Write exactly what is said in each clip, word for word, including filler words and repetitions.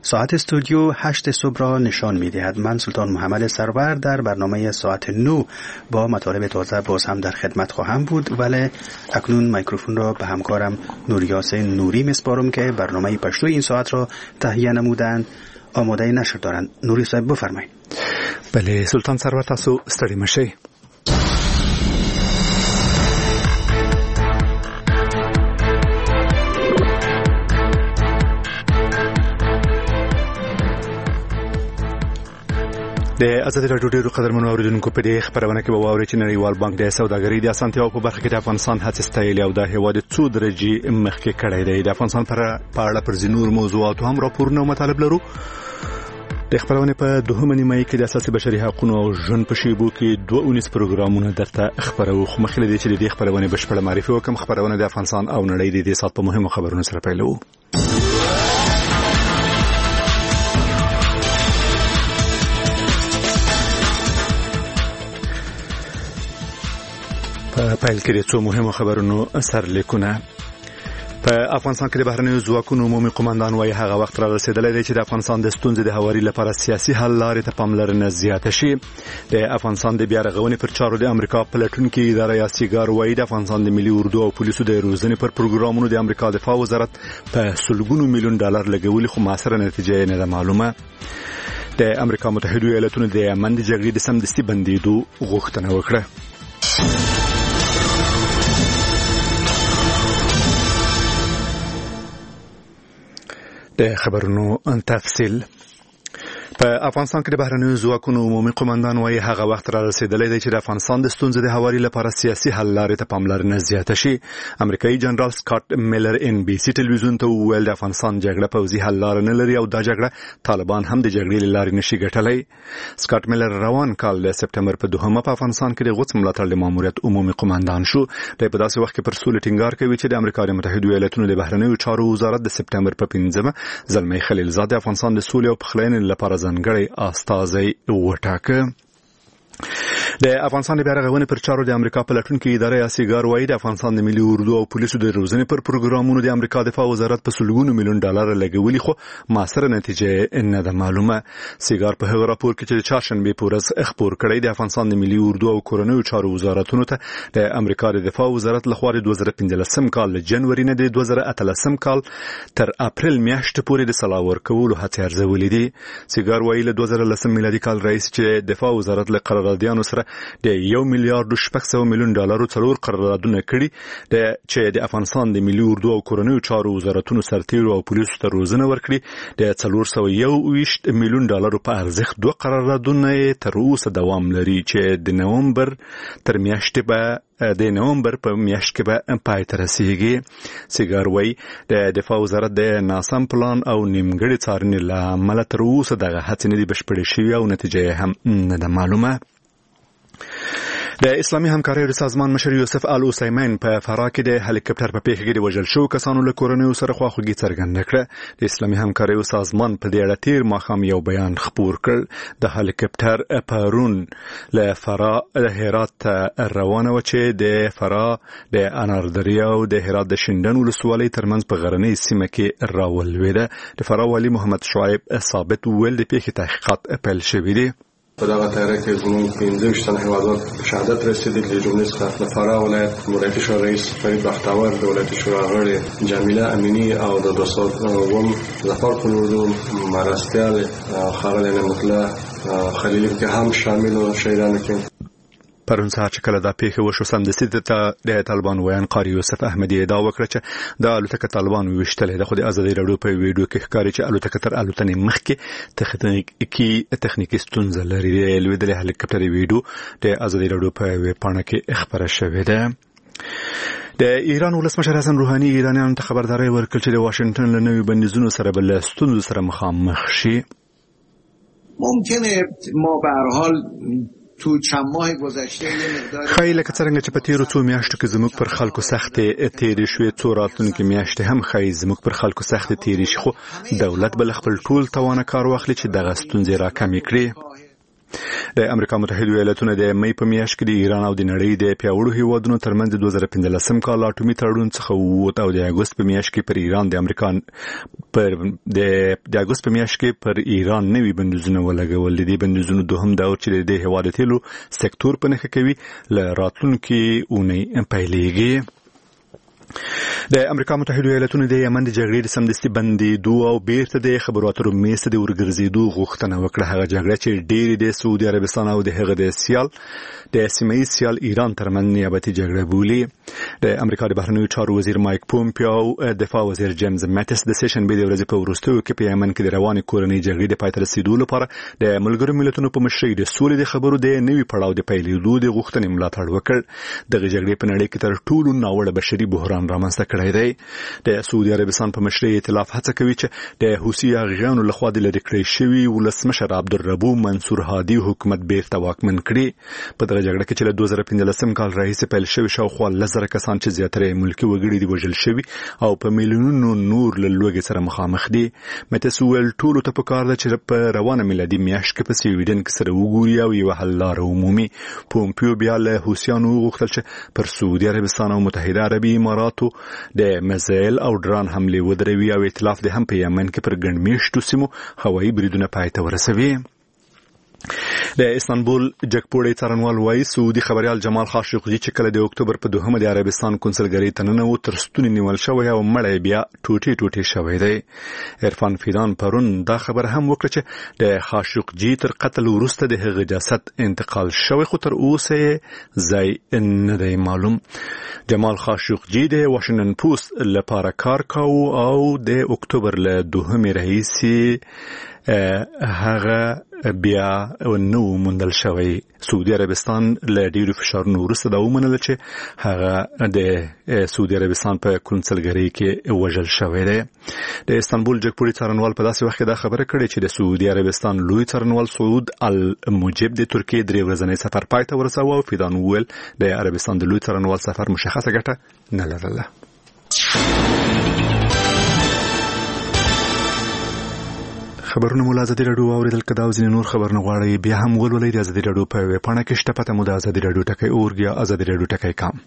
ساعت استودیو هشت صبح را نشان می‌دهد. من سلطان محمد سرور در برنامه ساعت نو با مطالب تازه باز هم در خدمت خواهم بود، ولی اکنون میکروفون را به همکارم نوریاس نوری میسپارم که برنامه پشتو این ساعت را تهیه نمودند. آماده نشر دارند. نوری صاحب بفرمایید. بله سلطان سرور، تاسو ستړي مشئ. د ازادي راډیو ډیرو قدرمنو اوریدونکو په دې خبرونه کې به واوري چې نړیوال بانک د سوداګرۍ د اسانتیاو په برخه کې د افغانستان هڅې ستایلې او د هیواد څو درجه مخکې کړی دی. د افغانستان پر اړه پر ځینور موضوعاتو هم راپورونه او مطالب لرو. د خبرونه په دوهمه نیمه کې د اساسي بشري حقوقو او ژوند په شیبو کې دوه اونیس پروګرامونه درته خبرو. خو مخکې د دې چې د خبرونه بشپړه معرفي وکم، خبرونه د افغانستان او نړۍ د دې سات په مهمو خبرونو سره پیلو. په پیل کې د څو مهمو خبرونو سرلیکونه. په افغانستان کې د بهرنیو ځواکونو عمومي قوماندان وايي هغه وخت را رسیدلی دی چې د افغانستان د ستونزې د هواري لپاره سیاسي حل لارې ته پاملرنه زیاته شي. د افغانستان د بیا رغونې پر چارو د امریکا پلټونکي اداره یا سیګار وايي د افغانستان د ملي اردو او پولیسو د روزنې پر پروګرامونو د امریکا دفاع وزارت په سلګونو میلیون ډالر لګولي، خو موثره نتیجه نه ده معلومه. د امریکا متحده ایالاتونو د یمن د جګړې د سمدستي بندیدو غوښتنه وکړه. د خبرونو تفصیل. په افغانستان کې د بهرنیو ځواکونو عمومي قوماندان وايي هغه وخت را رسیدلی دی چې د افغانستان د ستونزې د هواري لپاره سیاسي حل لارې ته پاملرنه زیاته شي. امریکایي جنرال سکاټ میلر ان بي سي ټلویزیون ته وویل د افغانستان جګړه پوځي حل لار نه لري او دا جګړه طالبان هم د جګړې له لارې نشي ګټلی. سکاټ میلر روان کال د سپټمبر په دوهمه په افغانستان کې د غوڅ ملاتړ د ماموریت عمومي قوماندان شو. دی په داسې وخت کې پر سولې ټینګار کوي چې د امریکا د متحده ایالاتونو د بهرنیو چارو وزارت د سپټمبر په پنځمه زلمی خلیلزاد د افغانستان د سولې او پخلاینې لپاره ځانګړی استازی وټاکه. د افغانستان د بیا رغونې پر چارو د امریکا پلټونکي اداره یا سیګار وايي د افغانستان د ملي اردو او پولیسو د روزنې پر پروګرامونو د امریکا دفاع وزارت په سلګونو میلیون ډالر لګولي، خو موثره نتیجه نه ده معلومه. سیګار په هغه راپور کې چې د چهارشنبه په ورځ خبر کړی د افغانستان د ملي اردو او کورنیو چارو وزارتونو ته د امریکا د دفاع وزارت لخوا د دوه زره پنځلسم کال له جنوري نه د دوه زره اتلسم کال تر اپریل میاشتې پورې د سلا ورکولو هڅې ارزولې دي. سیګار وايي له دوه زره لسم میلادي کال راهیسې چې دفاع وزارت له قراردادیانو سره د یو میلیارډ شپږ سوه میلیون ډالرو څلور قراردادونه کړي د چې د افغانستان د ملي اردو او کورنیو چارو وزارتونو سرتیرو او پولیسو ته روزنه ورکړي. د څلور سوه یو ویشت میلیون ډالرو په ارزښت دوه قراردادونه تر اوسه دوام لري چې د نومبر تر میاشتې به د نومبر په میاشت کې به پای ته رسیږي. سیګار وايي د دفاع وزارت د ناسم پلان او نیمګړې څارنې له امله تر اوسه دغه هڅې نه دي بشپړې شوې او نتیجه هم نه ده معلومه. د اسلامي همکاریو سازمان مشر یوسف ال اوسیمین په فراه کې د هلیکاپټر په پیښه کې د وژل شو کسانو له کورنیو سره خواخوږي څرګنده کړه. د اسلامي همکاریو سازمان په دې اړه تیر ماښام یو بیان خپور کړ. د هلیکاپټر پرون له فراه له هرات روانه و چې د فراه د اناردریا او د هرات د شندن ولسوالۍ ترمنځ په غرنۍ سیمه کې راولوېده. د فراه والي محمد شعیب ثابت ویل د پیښې تحقیقات پیل شوي دي. په دغه تاریخ کې زموږ پنځه ویشت تنه هیوادوال شهادت رسېدلي، د جملې څخه د فراه ولایت ولایتي شورا رئیس فرید بختاور، د ولایتي شورا غړې جمیله امینی او د دوه سوه اووم ظفر قنوردون مرستیال ښاغلی نعمت الله خلیلي کې هم شامل و. شهیدانو کې پرون سهار چې کله دا پیښه وشو سمدستي د طالبان ویان قاری یوسف احمدي ادعا وکړه چې د الوتکه طالبان ویشتلې ده، خو د ازادي راډیو په ویډیو کې ښکاري چې الوتکه تر الوتنې مخکې تخنیکي تخنیکي ستونزه لري. لوېدلې هلیکاپټر ویډیو د ازادي راډیو په ویب پاڼه کې خبره شوې ده. د ایران ولسمشر حسن روحاني ایرانیانو ته خبرداري ورکړه چې د واشنگټن له نوي بندیزونو سره بل ستونزو سره مخامخ شي. ممکنه ما به هر حال تو چند ماه گذشته یه مقدار خیلی که څنګه چې په تیرو څو میاشتو کې زموږ پر خلکو سختې تیرې شوې، څو راتلونکې میاشتې هم ښایي زموږ پر خلکو سختې تیرې شي، خو دولت به له خپل ټول توانه کار واخلي چې دغه ستونزې راکمې کړي. د امریکا متحده ایالاتونو د مې په میاشت کې د ایران او د نړۍ د پیاوړو هیوادونو ترمنځ د دوه زره پنځلسم کال اټومي تړون څخه ووت او د اګوست په میاشت کې پر ایران د امریکا پر د د اګوست په میاشت کې پر ایران نوي بندیزونه ولګول. د دې بندیزونو دوهم دور چې د هیواد تیلو سکتور په نښه کوي ل راتلونکي اونۍ پیلېږي. د امریکا متحده ایالاتونو د یمن د جګړې د سمدستي بندیدو او بیرته د خبرو اترو میز د ورګرځېدو غوښتنه وکړه. هغه جګړه چې ډېری د سعودي عربستان او د هغه د سیال د سیمه سیال ایران ترمنځ نیابتي جګړه بولي. د امریکا د بهرنیو چارو وزیر مایک پومپیو او دفاع وزیر جیمز ماتس د سیشن به د ورځې په وروستیو کې په یمن کې د روانې کورنۍ جګړې د پای ته رسیدو لپاره د ملګرو ملتونو په مشرۍ د سولې د خبرو د نوي پړاو د پیلېدو د غوښتنې ملاتړ وکړ. دغه جګړې په نړۍ کې تر ټولو ناوړه بشري بحران رامنځته کړی دی. د سعودي عربستان په مشرۍ ائتلاف هڅه کوي چې د حوثي اغیانو لخوا د لری کړی شوی ولسمشر عبدالربو منصور هادي حکومت بیرته واکمن کړي. په دغه جګړه کې چې له دوه زره پنځلسم کال راهیسې پیل شوی شاوخوا لس زره کسان چې زیاتره ملکي وګړي دي وژل شوي او په میلیونونو نور له لوږې سره مخامخ دي. متس ویل ټولو ته پکار ده چې په روانه میلادي میاشت کې په سویډن کې سره وګوري او یوه حل لاره ومومي. پومپیو بیا له حوثیانو وغوښتل چې پر سعودي عربستان او متحده عربي اماراتو د میزایل او ډران حملې ودروي او ائتلاف د هم په یمن کې پر ګڼ میشتو سیمو هوایي بریدونه پای ته ورسوي. د استانبول جګپوړی څارنوال وایي سعودي خبريال جمال خاشقجي چې کله د اکتوبر په دوهمه د عربستان کنسلګری ته ننوت تر ستوني نیول شوی او مړی بیا ټوټي ټوټي شوی دی. عرفان فیدان پرون دا خبر هم وکړه چې د خاشقجي تر قتل وروسته د هغه جسد انتقال شوی خو تر اوسه ځای نه دی معلوم. جمال خاشقجي د واشنگټن پوسټ لپاره کار کاوه او د اکتوبر له دوهمې راهیسې هغه بیا نو موندل شوی. سعودي عربستان له ډیرو فشارونو وروسته دا ومنله چې هغه د سعودي عربستان په کنسلګری کې وژل شوی دی. د استانبول جګپوړي څارنوال په داسې وخت کې دا خبره کړې چې د سعودي عربستان لوی څارنوال سعود المجيب د ترکیې درې ورځنی سفر پای ته ورساوه او فیدان وویل د عربستان د لوی څارنوال سفر مشخصه ګټه نه لرله. خبرونه مو له ازادي راډیو اوریدل کدا او ځینې نور خبرونه غواړئ بیا هم ولولئ د ازادي راډیو په ویب پاڼه کې شته پته مو د ازادي راډیو ټکی اورګ یا ازادي راډیو ټکی کام.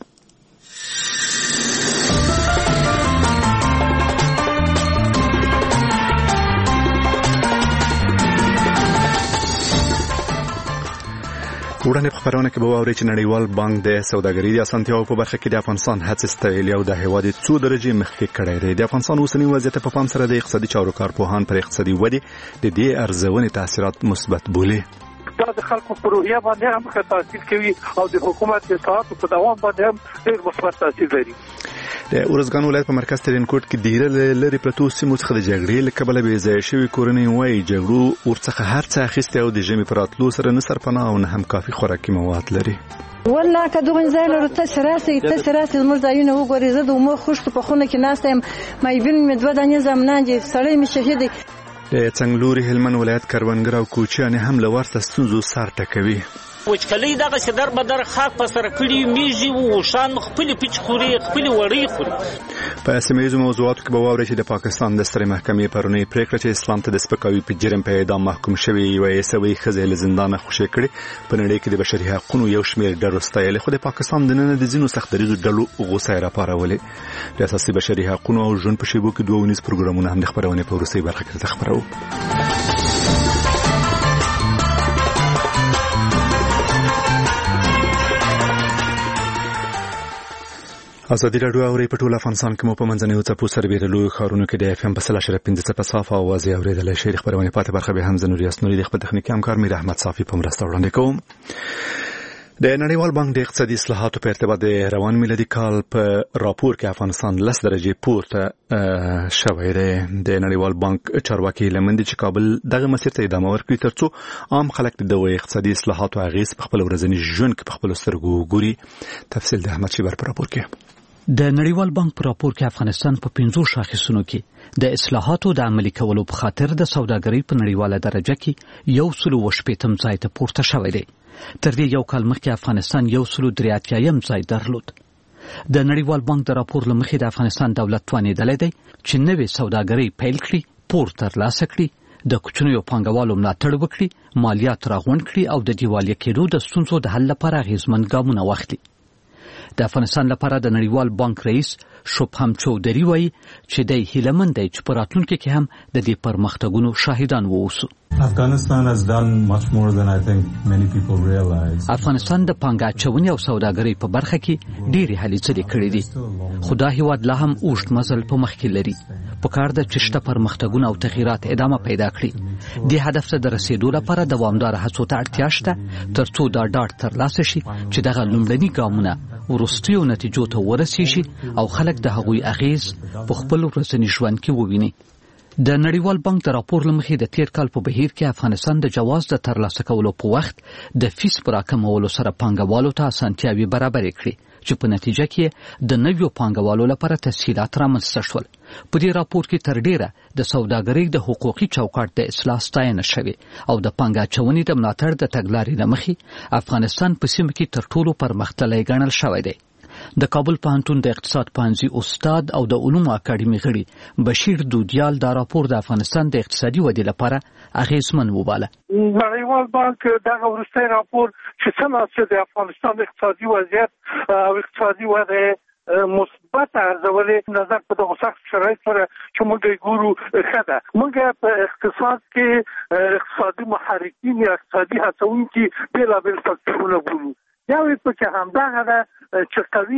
وړاندې په خبرونه کې به واورئ چې نړیوال بانک د سوداګرۍ د اسانتیاو په برخه کې د افغانستان هڅې ستایلې او د هیواد څو درجې مخکې کړی دی. د افغانستان اوسنی وضعیت په پام سره د اقتصادي چارو کارپوهان پر اقتصادي ودې د دې ارزونې تاثیرات مثبت بولي. دا د خلکو په روحیه باندې هم ښه تاثیر کوي او د حکومت د اصلاحاتو په دوام باندې هم ډېر مثبت تاثیر لري. د ارزګان ولایت په مرکز ترینکوټ کې ډیره لري پرتو سیمو څخه د جګړې له کبله بې ځایه شوي کورنۍ وایي جګړو ورڅخه هر څه اخیستی او د ژمي په راتلو سره نه سرپناه او نه هم کافي خوراکي مواد لري. والله که دغه ځای لرو تاسو راسئ تاسو راسئ زموږ ځایونه وګورئ. زه د عمر خوشتو په خونه کې ناسته یم مایبین مې دوه دانې زامنان دي سړی مې شهید دی. د څنګلوري هلمند ولایت کروندګر او کوچیان هم له ورته ستونزو سر ټکوي. وچکلۍ دغه سدر بدر خاک په سره کړي میږي او شان خپل پیچ خوري خپل وړي خوري. په سیمه موضوعاتو کې به واورئ چې د پاکستان د سترې محکمې پرونی پریکړه چې اسلام ته د سپکاوي په جرم په اعدام محکوم شوی یو ایسوي ښځه له زندانه خوشی کړي. په نړۍ کې د بشري حقوقو یو شمېر ډلو ستایلې خو د پاکستان د نن د ځینو سختدریزو ډلو غوسه راپارولې. د اساسي بشري حقوقو او ژوند په شیبو کې دوه ونیز پروګرامونه هم د خبرونې په وروستۍ برخه کې خبرو. ازادي راډیو اوري په ټول افغانستان کې مو په منځنیو څپو سربېره لوی ښارونو کې د اف ام په سل اشرف پنځه څپه صافه اواز اورېدلی شئ. خبرونه پاتې برخه به هم زه نور یاسنوري د خپل تخنیکي همکار میر احمد صافي په مرسته وړاندې کوم. د نړیوال بانک د اقتصادي اصلاحاتو په ارتباط د روان میلادي کال په راپور کې افغانستان لس درجې پورته شوی دی. د نړیوال بانک چارواکي لمن دي چې کابل دغه مسیر ته ادامه ورکړي ترڅو عام خلک د اقتصادي اصلاحاتو اغېز په خپل ورځني ژوند کې په خپل سترګو وګوري. تفصیل د احمد شیبر په راپور کې. د نړیوال بانک په راپور کې افغانستان په پنځو شاخصونو کې د اصلاحاتو د عملي کولو په خاطر د سوداګرۍ په نړیواله درجه کې یو سلو وشپېتم ځای ته پورته شوی دی. تر دې یو کال مخکې افغانستان یو سلو درې اتیایم ځای درلود. د نړیوال بانک د راپور له مخې د افغانستان دولت توانېدلی دی چې نوې سوداګرۍ پیل کړي، پور ترلاسه کړي، د کوچنیو پانګوالو ملاتړ وکړي، مالیات راغونډ کړي او د دیوالیه کېدو د ستونزو د حل لپاره اغېزمن ګامونه واخلي. د افغانستان لپاره د نړیوال بانک رئیس شبهم چودري وایي چې دی هیلهمند دی چې په راتلونکي کې هم د دې پرمختګونو شاهدان واوسو. Afghanistan has done much more than I think many people realize. افغانستان د پانګه اچونې او سوداګرۍ په برخه کې ډېرې هلې ځلې کړې دي، خو دا هیواد لا هم اوږد مزل په مخ کې لري. پکار ده چې شته پرمختګونه او تغییرات ادامه پیدا کړي. دې هدف ته د رسیدو لپاره دوامداره هڅو ته اړتیا شته ترڅو دا ډاډ ترلاسه شي چې دغه لومړني ګامونه وروستیو نتیجو ته ورسیږي او خلک د هغوی اغیز په خپل ورځني ژوند کې وویني. د نړیوال بانک د راپور لمخې د تیر کال په بهیر کې افغانستان د جواز د ترلاسه کولو په وخت د فیس پر راکمولو سره پانګوالو ته اسانتیاوې برابرې کړې چې په نتیجه کې د نویو پانګوالو لپاره تسهیلات رامنځته شول. په دې راپور کې تر ډیره د سوداګرۍ د حقوقي چوکاټ د اصلاح ستاینه شوې او د پانګه اچونې د ملاتړ د تګلارې له مخې افغانستان په سیمه کې تر ټولو پرمختللی ګڼل شوی دی. د کابل پوهنتون د اقتصاد پوهنځي استاد او د علومو اکاډمي غړي بشیر دودیال دا راپور د افغانستان د اقتصادي ودې لپاره اغېزمن وباله. نړیوال بانک دغه وروستی راپور چې څنګه د افغانستان اقتصادي وضعیت او اقتصادي وده مثبت ارزولې نظر په دغه سخت شرایط سره چې موږ ګورو ښه ده. موږ په اقتصاد کې اقتصادي محرکین یا اقتصادي هڅونکي بېلابېل فکټورونه ګورو. یو یې پکې همدغه ده چې قوي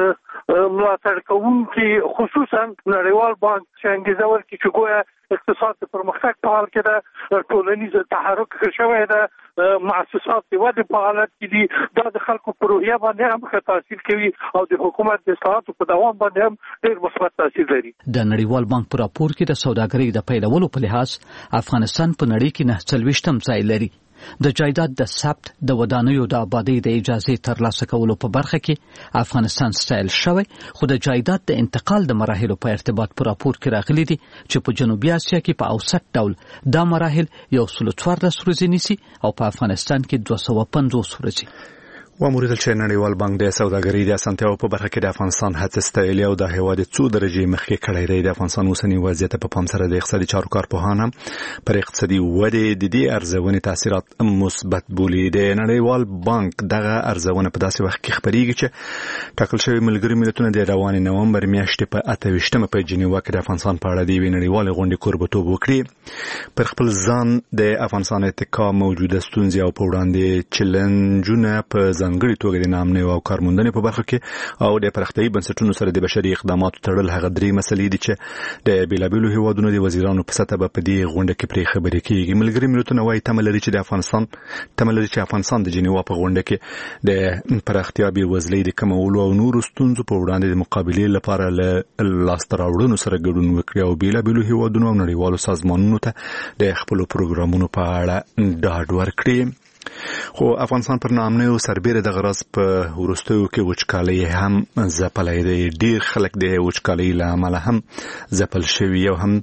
ملاتړ کوونکي خصوصا نړیوال بانک چې انګېزه ورکړي چې ګویا اقتصاد د پرمختګ په حال کې ده، ټولنیز تحرک ښه شوی ده، مؤسسات د ودې په حالت کې دي. دا د خلکو په روحیه باندې هم ښه تاثیر کوي او د حکومت د اصلاحاتو په دوام باندې هم ډېر مثبت تاثیر لري. د نړیوال بانک په راپور کې د سوداګرۍ د پیلولو په لحاظ افغانستان په نړۍ کې نه څلوېښتم ځای لري. د جایداد د ثبت د ودانیو د آبادۍ د اجازې ترلاسه کولو په برخه کې افغانستان ستایل شوی، خو د جایداد د انتقال د مراحلو په ارتباط په راپور کې راغلي دي چې په جنوبي اسیا کې په اوسط ډول دا مراحل یو سل څوارلس ورځې نیسي او په افغانستان کې دوه سوه پنځوس ورځې. وموریدل چې نړیوال بانک د سوداګرۍ د اسانتیاو په برخه کې د افغانستان هڅې ستایلې او د هیواد څو درجې مخکې کړی دی. د افغانستان اوسنی وضعیت په پام سره د اقتصادي چارو کارپوهان هم پر اقتصادي ودې د دې ارزونې تاثیرات مثبت بولي. د نړیوال بانک دغه ارزونه په داسې وخت کې خپریږي چې ټاکل شوی ملګري ملتونه د روانې نومبر میاشتې په اته ویشتمه په جنیوا کې د افغانستان په اړه د یوې نړیوالې غونډې کوربهتوب وکړي. پر خپل ځان د افغانستان اتکا موجوده ستونزې او په وړاندې چیلنجونه په ځانګړي توګه د نامنیو او کارموندنې په برخه کې او د پرمختیايي بنسټونو سره د بشري اقداماتو تړل هغه درې مسلې دي چې د بیلابیلو هیوادونو د وزیرانو په سطح په دې غونډه کې پرې خبرې کیږي. ملګري ملتونه وايي تمه لري چې د افغانستان تمه لري چې افغانستان د جنیوا په غونډه کې د پراختیا بېوزلۍ د کمولو او نورو ستونزو په وړاندې د مقابلې لپاره له لاسته راوړنو سره ګډون وکړي او بیلابیلو هیوادونو او نړیوالو سازمانونو ته د خپلو پروګرامونو په اړه ډاډ ورکړي. خو افغانستان پر نامنیو سربېره د غرض په وروستیو کې وچکالۍ هم ځپلی دی. ډیر خلک د وچکالۍ له امله هم ځپل شوي. یو هم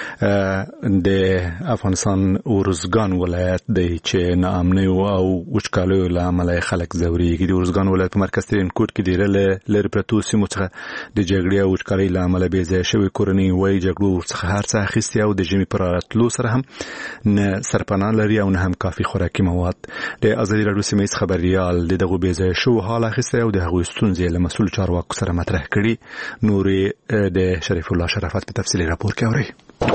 د افغانستان ارزګان ولایت دی چې نامنیو او وچکالیو له امله خلک ځورېږي. د ارزګان ولایت په مرکز ترینکوټ کې ډېره له لرې پرتو سیمو څخه د جګړې او وچکالۍ له امله بې ځایه شوې کورنۍ وایي جګړو ورڅخه هر څه اخیستي او د ژمي په راتلو سره هم نه سرپناه لري او نه هم کافي خوراکي مواد. د ازادي راډیو سیمه ییز خبريال د دغه بې ځایه شو حال اخیسته او د هغوی ستونزې له مسؤل چارواکو سره مطرح کړي. نورې د شریف الله شرافت په تفصیلي راپور کې اوري.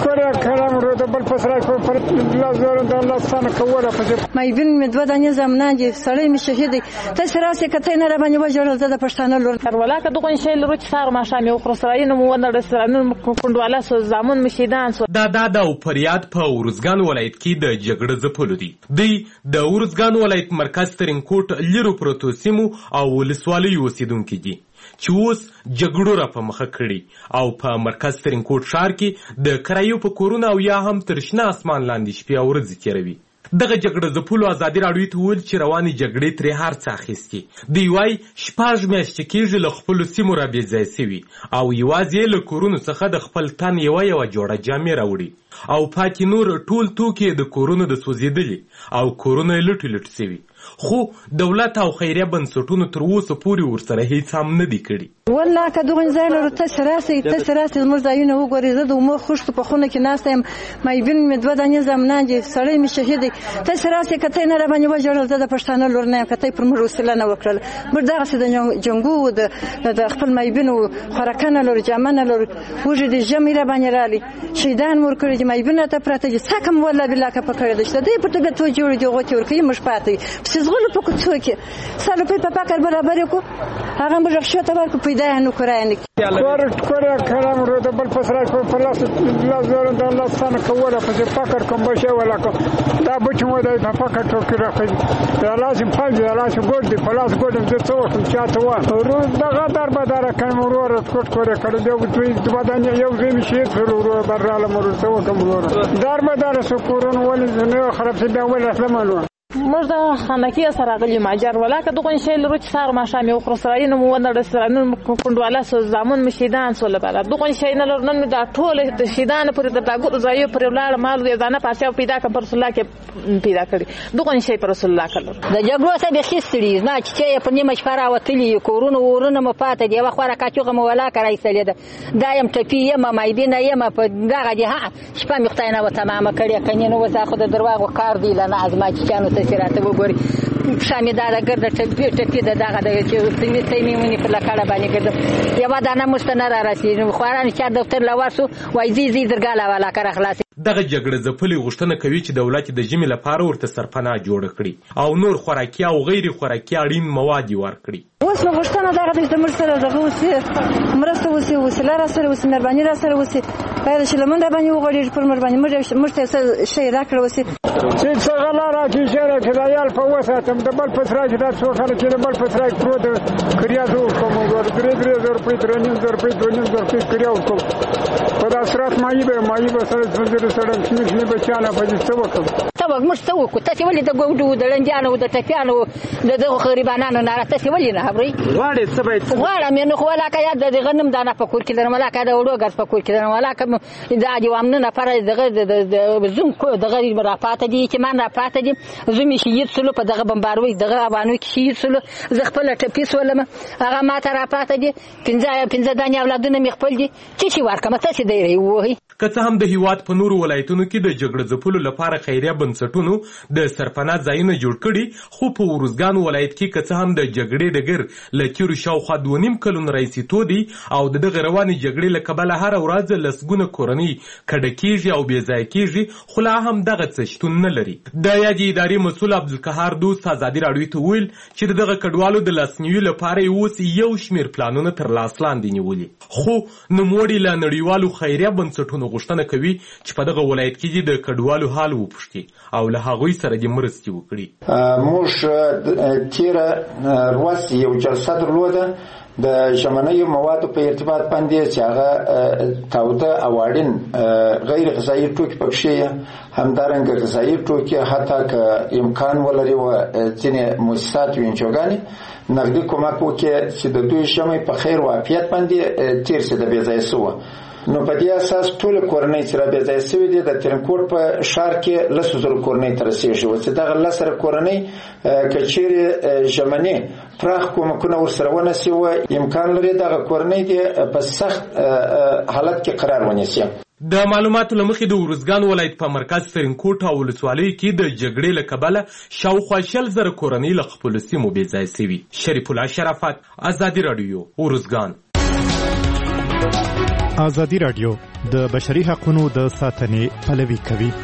مې وین مې دوه دانې زمنان دي سړی مې شهید ته سراسه کته نه را باندې وجړل زده پښتانه لور تر ولاکه دغه شی لرو چې سار ما شامل خو سراینو مو ونه رسرانو کوندواله سو زامن مشیدان سو دا دا د پریاد په ورزګان ولایت کې د جګړه ځپلو دي. د د ورزګان ولایت مرکز ترینکوټ لرو پروتو سیمو او ولسوالۍ اوسیدونکو دي چې اوس جګړو را په مخه کړي او په مرکز ترینکوټ ښار کې د کرایو په کورونه او یا هم تر شنه اسمان لاندې شپې او ورځې تېروي. دغه جګړه ځپلو ازادي راډیو ته وویل چې روانې جګړې ترې هر څه اخیستي. دوی وایي شپږ میاشتې کېږي له خپلو سیمو را بې ځایه سوي او یوازې له کورونو څخه د خپل تن یوه یوه جوړه جامې راوړي او پاتې نور ټول توکي د کورونو د سوځېدلي او کورونه یې لټې لټې سوي خو دولت او خیریه بنسټونو تر اوسه پورې ورسره هیڅ هم نه دي کړي. والله که دغه ځای لرو تاسو راسئ تاسو راسئ زموږ ځایونه وګورئ. زه د عمر خوشتو په خونه کې ناسته یم، مایبین مې دوه دانې زامنان دي، سړی مې شهید دی. تاسو راسئ که ته نه راباندې وژړل، زه د پښتانه لور نه یم، که ته پر موږ وسیله نه وکړل. موږ دغسې د جنګو د خپل مایبینو خوراکه نه لرو، جامه نه لرو، وږي د ژمي راباندې رالي، شهیدان مو ورکړي دي، مایبینو ته پراته دي. څه کوم والله بالله که په کړی ده چې د دوی پر طبیعت وجوړ دي، غوتې ورکوي، موږ پاته یو پسې زغلو په کوڅو کې سل روپۍ په پاکر برابر یې کړو، هغه موږ ښوته ورکړو، پیدا یې نه کړو رایه کور کور کلام رو د بل پسرای په پلاس لاس زور د الله ستانه کوله په فکر کوم بشه ولا کو دا بچ مو د فکر ټوکی راځي دا لازم فاز دا لازم ګور دی پلاس ګور د څو وخت چاته و رو دغه در بدار کوم ورور کوټ کور کړه د دوی د بدن یو زمي شي ورور براله مور څو کوم ورور در بدار سکورون ولې نه خراب شي دا ول اسلامانو موږ د خانکی سره غلی ماجر ولا که دغه شی لرو چې سار ما شامي خو سره نو مو د رستوران کوندواله سو زامن مشیدان سول بل دغه شی نه لرو نن د ټول د شیدان پر د تاګو ځای پر ولار مال دی ځانه پاسه پیدا ک پر رسول الله کې پیدا کړی دغه شی پر رسول الله کړو د جګړو سره به خستړي نه چې په نیمه شپه راوتلی کورونو ورونه مو پاتې دی واخره کاچوغه مو ولا کرای سلی ده دایم ټپی یم مایبینه یم په دغه دی ها شپه مختاینه و تمامه کړی کني نو وځه خو د درواغو کار دی لنه ازما چې سراته وګوري شامې دا د ګرد ټپی ټپی د دغه د چې سیمې سیمې په لکړه باندې ګرځم یو دانه مستنه را رسیدو خواران چې دفتر لواسو وای زی زی درګاله والا کار خلاص دغه جګړه ځپلې غوښتنه کوي چې دولت د ژمي لپاره ورته سرپناه جوړ کړي او نور خوراکي او غیر خوراکي اړین مواد ورکړي. اوس نو غوښتنه دغه د موږ سره دغه اوسې مرسته اوسې وسیله را سره اوسې مهرباني را سره اوسې باید چې لمن باندې وغوړي پر مهرباني موږ موږ ته شی را کړو اوسې چې څنګه لاره کې شهر کې دایال په وساتم د بل پسرای کې د څو خلک چې د بل پسرای پروت کړیا زو کوم ور درې درې زر په ترنیم زر په دونیم زر په کړیا وکم په دا سرات مایي به مایي به سره څنګه سره چې نه بچاله په دې څه وکم ته موږ څه وکړو تاسو ولې د ګوډو د لنجانو د ټپیانو د دغه غریبانو نه تاسو ولې نه خبري غواړي څه به غواړم نو خو ولا کا یاد د غنم دانه په کور کې درم ولا کا د وړو ګر په کور کې درم ولا کا د اجوام نه پر دغه د زوم کو دغه را پاتې دي چې من را پاتې دي زوم شهید سلو په دغه بمباروي دغه افغانو کې شهید سلو زه خپل ټپی سولم هغه ماته را پاتې دي پنځه پنځه دانې اولادونه مې خپل دي چې شي ورکم تاسو دی وایي که څه هم د هیواد په نورو ولایتونو کې د جګړې ځپلو لپاره خیریه بنسټونو د سرپناه ځایونه جوړ کړي خو په ورزګان ولایت کې که څه هم د جګړې ډګر له تیرو شاوخوا دوه نیم کلونو راهیسې دی او د دغه روانې جګړې له کبله هره ورځ لسګونه کورنۍ کډه کېږي او بې ځایه کېږي خو لا هم دغه څه شتون نه لري. د یادې ادارې مسؤل عبدالقهار دوست ازادي راډیو ته وویل چې د دغه کډوالو د لاسنیوي لپاره یې اوس یو شمېر پلانونه تر لاس لاندې نیولي خو نوموړي له نړیوالو خیریه بنسټونو غوښتنه کوي چې په دغه ولایت کې د کډوالو حال وپوښتي او له هغوی سره دې مرستې وکړي. موږ تیره ورځ یو جلسه درلوده د ژمنیو موادو په ارتباط باندې چې هغه تاوده او اړین غیر غذایي توکي پکې همدارنګه غذایي توکي حتی که امکان ولري و ځینې مؤسسات و انجوګانې نقدي کومک وکړي چې د دوی ژمي په خیر و عافیت باندې تیر شي د بې ځایه سوه نو په دې اساس ټول کورنۍ چې را بې ځایه سوي دي د ترینکوټ په ښار کې لسو زرو کورنۍ ته رسېږي او چې دغه لس زره کورنۍ که چیرې ژمني پراخ کومکونه ورسره ونسي و امکان لري دغه کورنۍ دې په سخت حالت کې قرار ونیسي. د معلوماتو له مخې د ورزګان ولایت په مرکز ترینکوټ او ولسوالۍ کې د جګړې له کبله شاوخوا شل زره کورنۍ له خپلو سیمو بې ځایه سوي. شریف الله شرافت، ازادي راډیو، ورزګان. ازادي راډیو د بشري حقوقو د ساتنې پلوي کوي.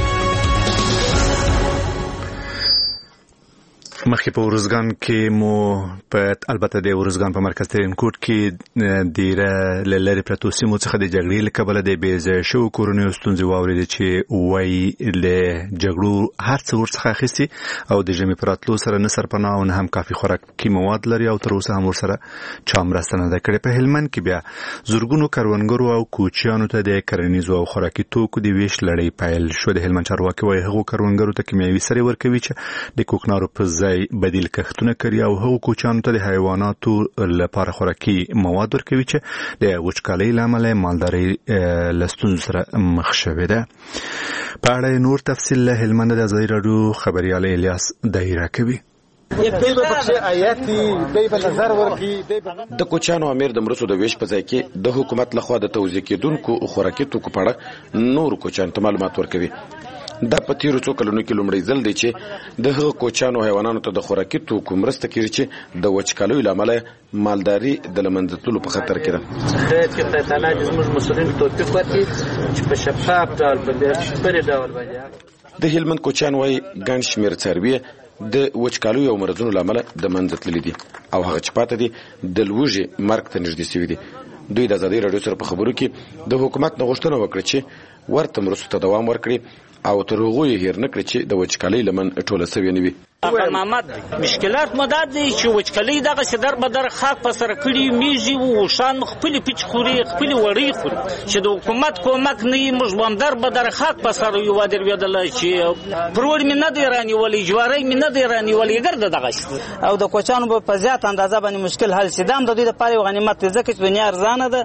مخکې په ورزګان کې مو په البته د ورزګان په مرکز ترینکوټ کې ډیره لری پرتو سیمو څخه د جګړې له کبله د بې ځایه شوو کورنیو ستونزې واورېدې چې وایي له جګړو هر څه ورڅخه اخیستي او د ژمي په راتلو سره نه سرپناه او نه هم کافي خوراکي مواد لري او تر اوسه هم ورسره چا مرسته نه ده کړې. په هلمند کې بیا زرګونو کروندګرو او کوچیانو ته د کرنیزو او خوراکي توکو د ویش لړۍ پیل شو. د هلمند چارواکي وایي هغو کروندګرو ته کیمیاوي سرې ورکوي چې د کوکنارو په ځای بدیل کښتونه کوي او هغو کوچیانو ته د حیواناتو لپاره خوراکي مواد ورکوي چې د وچکالۍ له امله مالداري له ستونزو سره مخ شوې ده. په اړه نور تفصیل له هلمند د ازادي راډیو خبريال الیاس دایره کوي. دوی به پکې آیاتي دوی به نظر ورکړي. د کوچانو امیر د مرستو د ویش په ځای کې د حکومت لخوا د توزیع کېدونکو خوراکي توکو په اړه نور کوچانو ته معلومات ورکوي. دا په تیرو څو کلونو کې لومړی ځل دی چې د هغو کوچانو حیوانانو ته د خوراکي توکو مرسته کیږي چې د وچکالیو له امله مالداري د له منځه تللو په خطر کې ده. خدای چې تعالی دې زموږ مسؤلینو توفیق ورکړي چې په شفاف ډول په بشپړ ډول باندې د هلمند کوچیان وایي ګڼ شمېر څاروي د وچکالیو او مرضونو له امله د منځه تللي دي او هغه چې پاته دي د لوږې مرګ ته نږدې سوي دي. دوی د ازادۍ راډیو سره په خبرو کې د حکومت نه غوښتنه وکړه چې ورته مرستو ته دوام ورکړي او تر هغو یې هېر نه کړي چې د وچکالۍ لمن ټوله سوې نه وي. اقل محمد مشکلات مو دا دي چې وچکالۍ دغسې در بدر خاک په سره کړي میږي و اوښان خپلې پیچ خوري خپلې وړۍ خوري چې د حکومت کومک نه وي. موږ به هم در بدر خاک په سره یو ودرېدله چې پروړ مې نه دی رانیولی جواری مې نه دی رانیولی ګرده دغسې او د کوچانو به په زیات اندازه باندې مشکل حل شي. دا هم د دوی دپاره یو غنیمت دی ځکه چې دنیا ارزانه ده.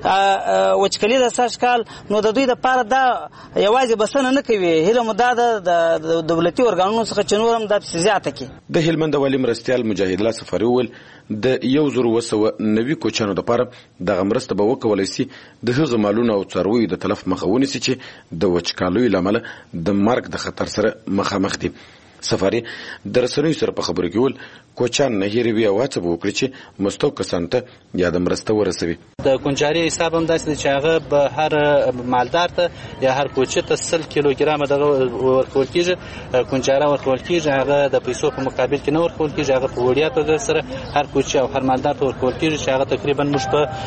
وچکالي د سږ کال نو د دوی دپاره دا یوازې بسنه نه کوي. هیله مو دا ده د دولتي ارګانونو څخه چې نور هم دا زیاته کی. د هلمند والي مرستیال مجاهد الله سفاري وویل د یو زر و سوه نوي کوچانو دپاره دغه مرسته به وکولی سي د هغه مالونو او څارویو د تلف مخه ونیسي چې د وچکالیو له امله د مرګ د خطر سره مخامخ دي. سفاري د رسنیو سره په خبرو کې وویل کوچان نه هېروي او هڅه به وکړي چې مستو کسانو ته یا د مرسته ورسوي. د کونجاري حساب هم داسې دی چې هغه به هر مالدار ته یا هر کوچي ته سل کیلوګرامه دغه ورکول کېږي کونجاره ورکول کېږي. هغه د پیسو په مقابل کې نه ورکول کېږي. هغه په وړیا توګه سره هر کوچي او هر مالدار ته ورکول کېږي چې هغه تقریبا موږ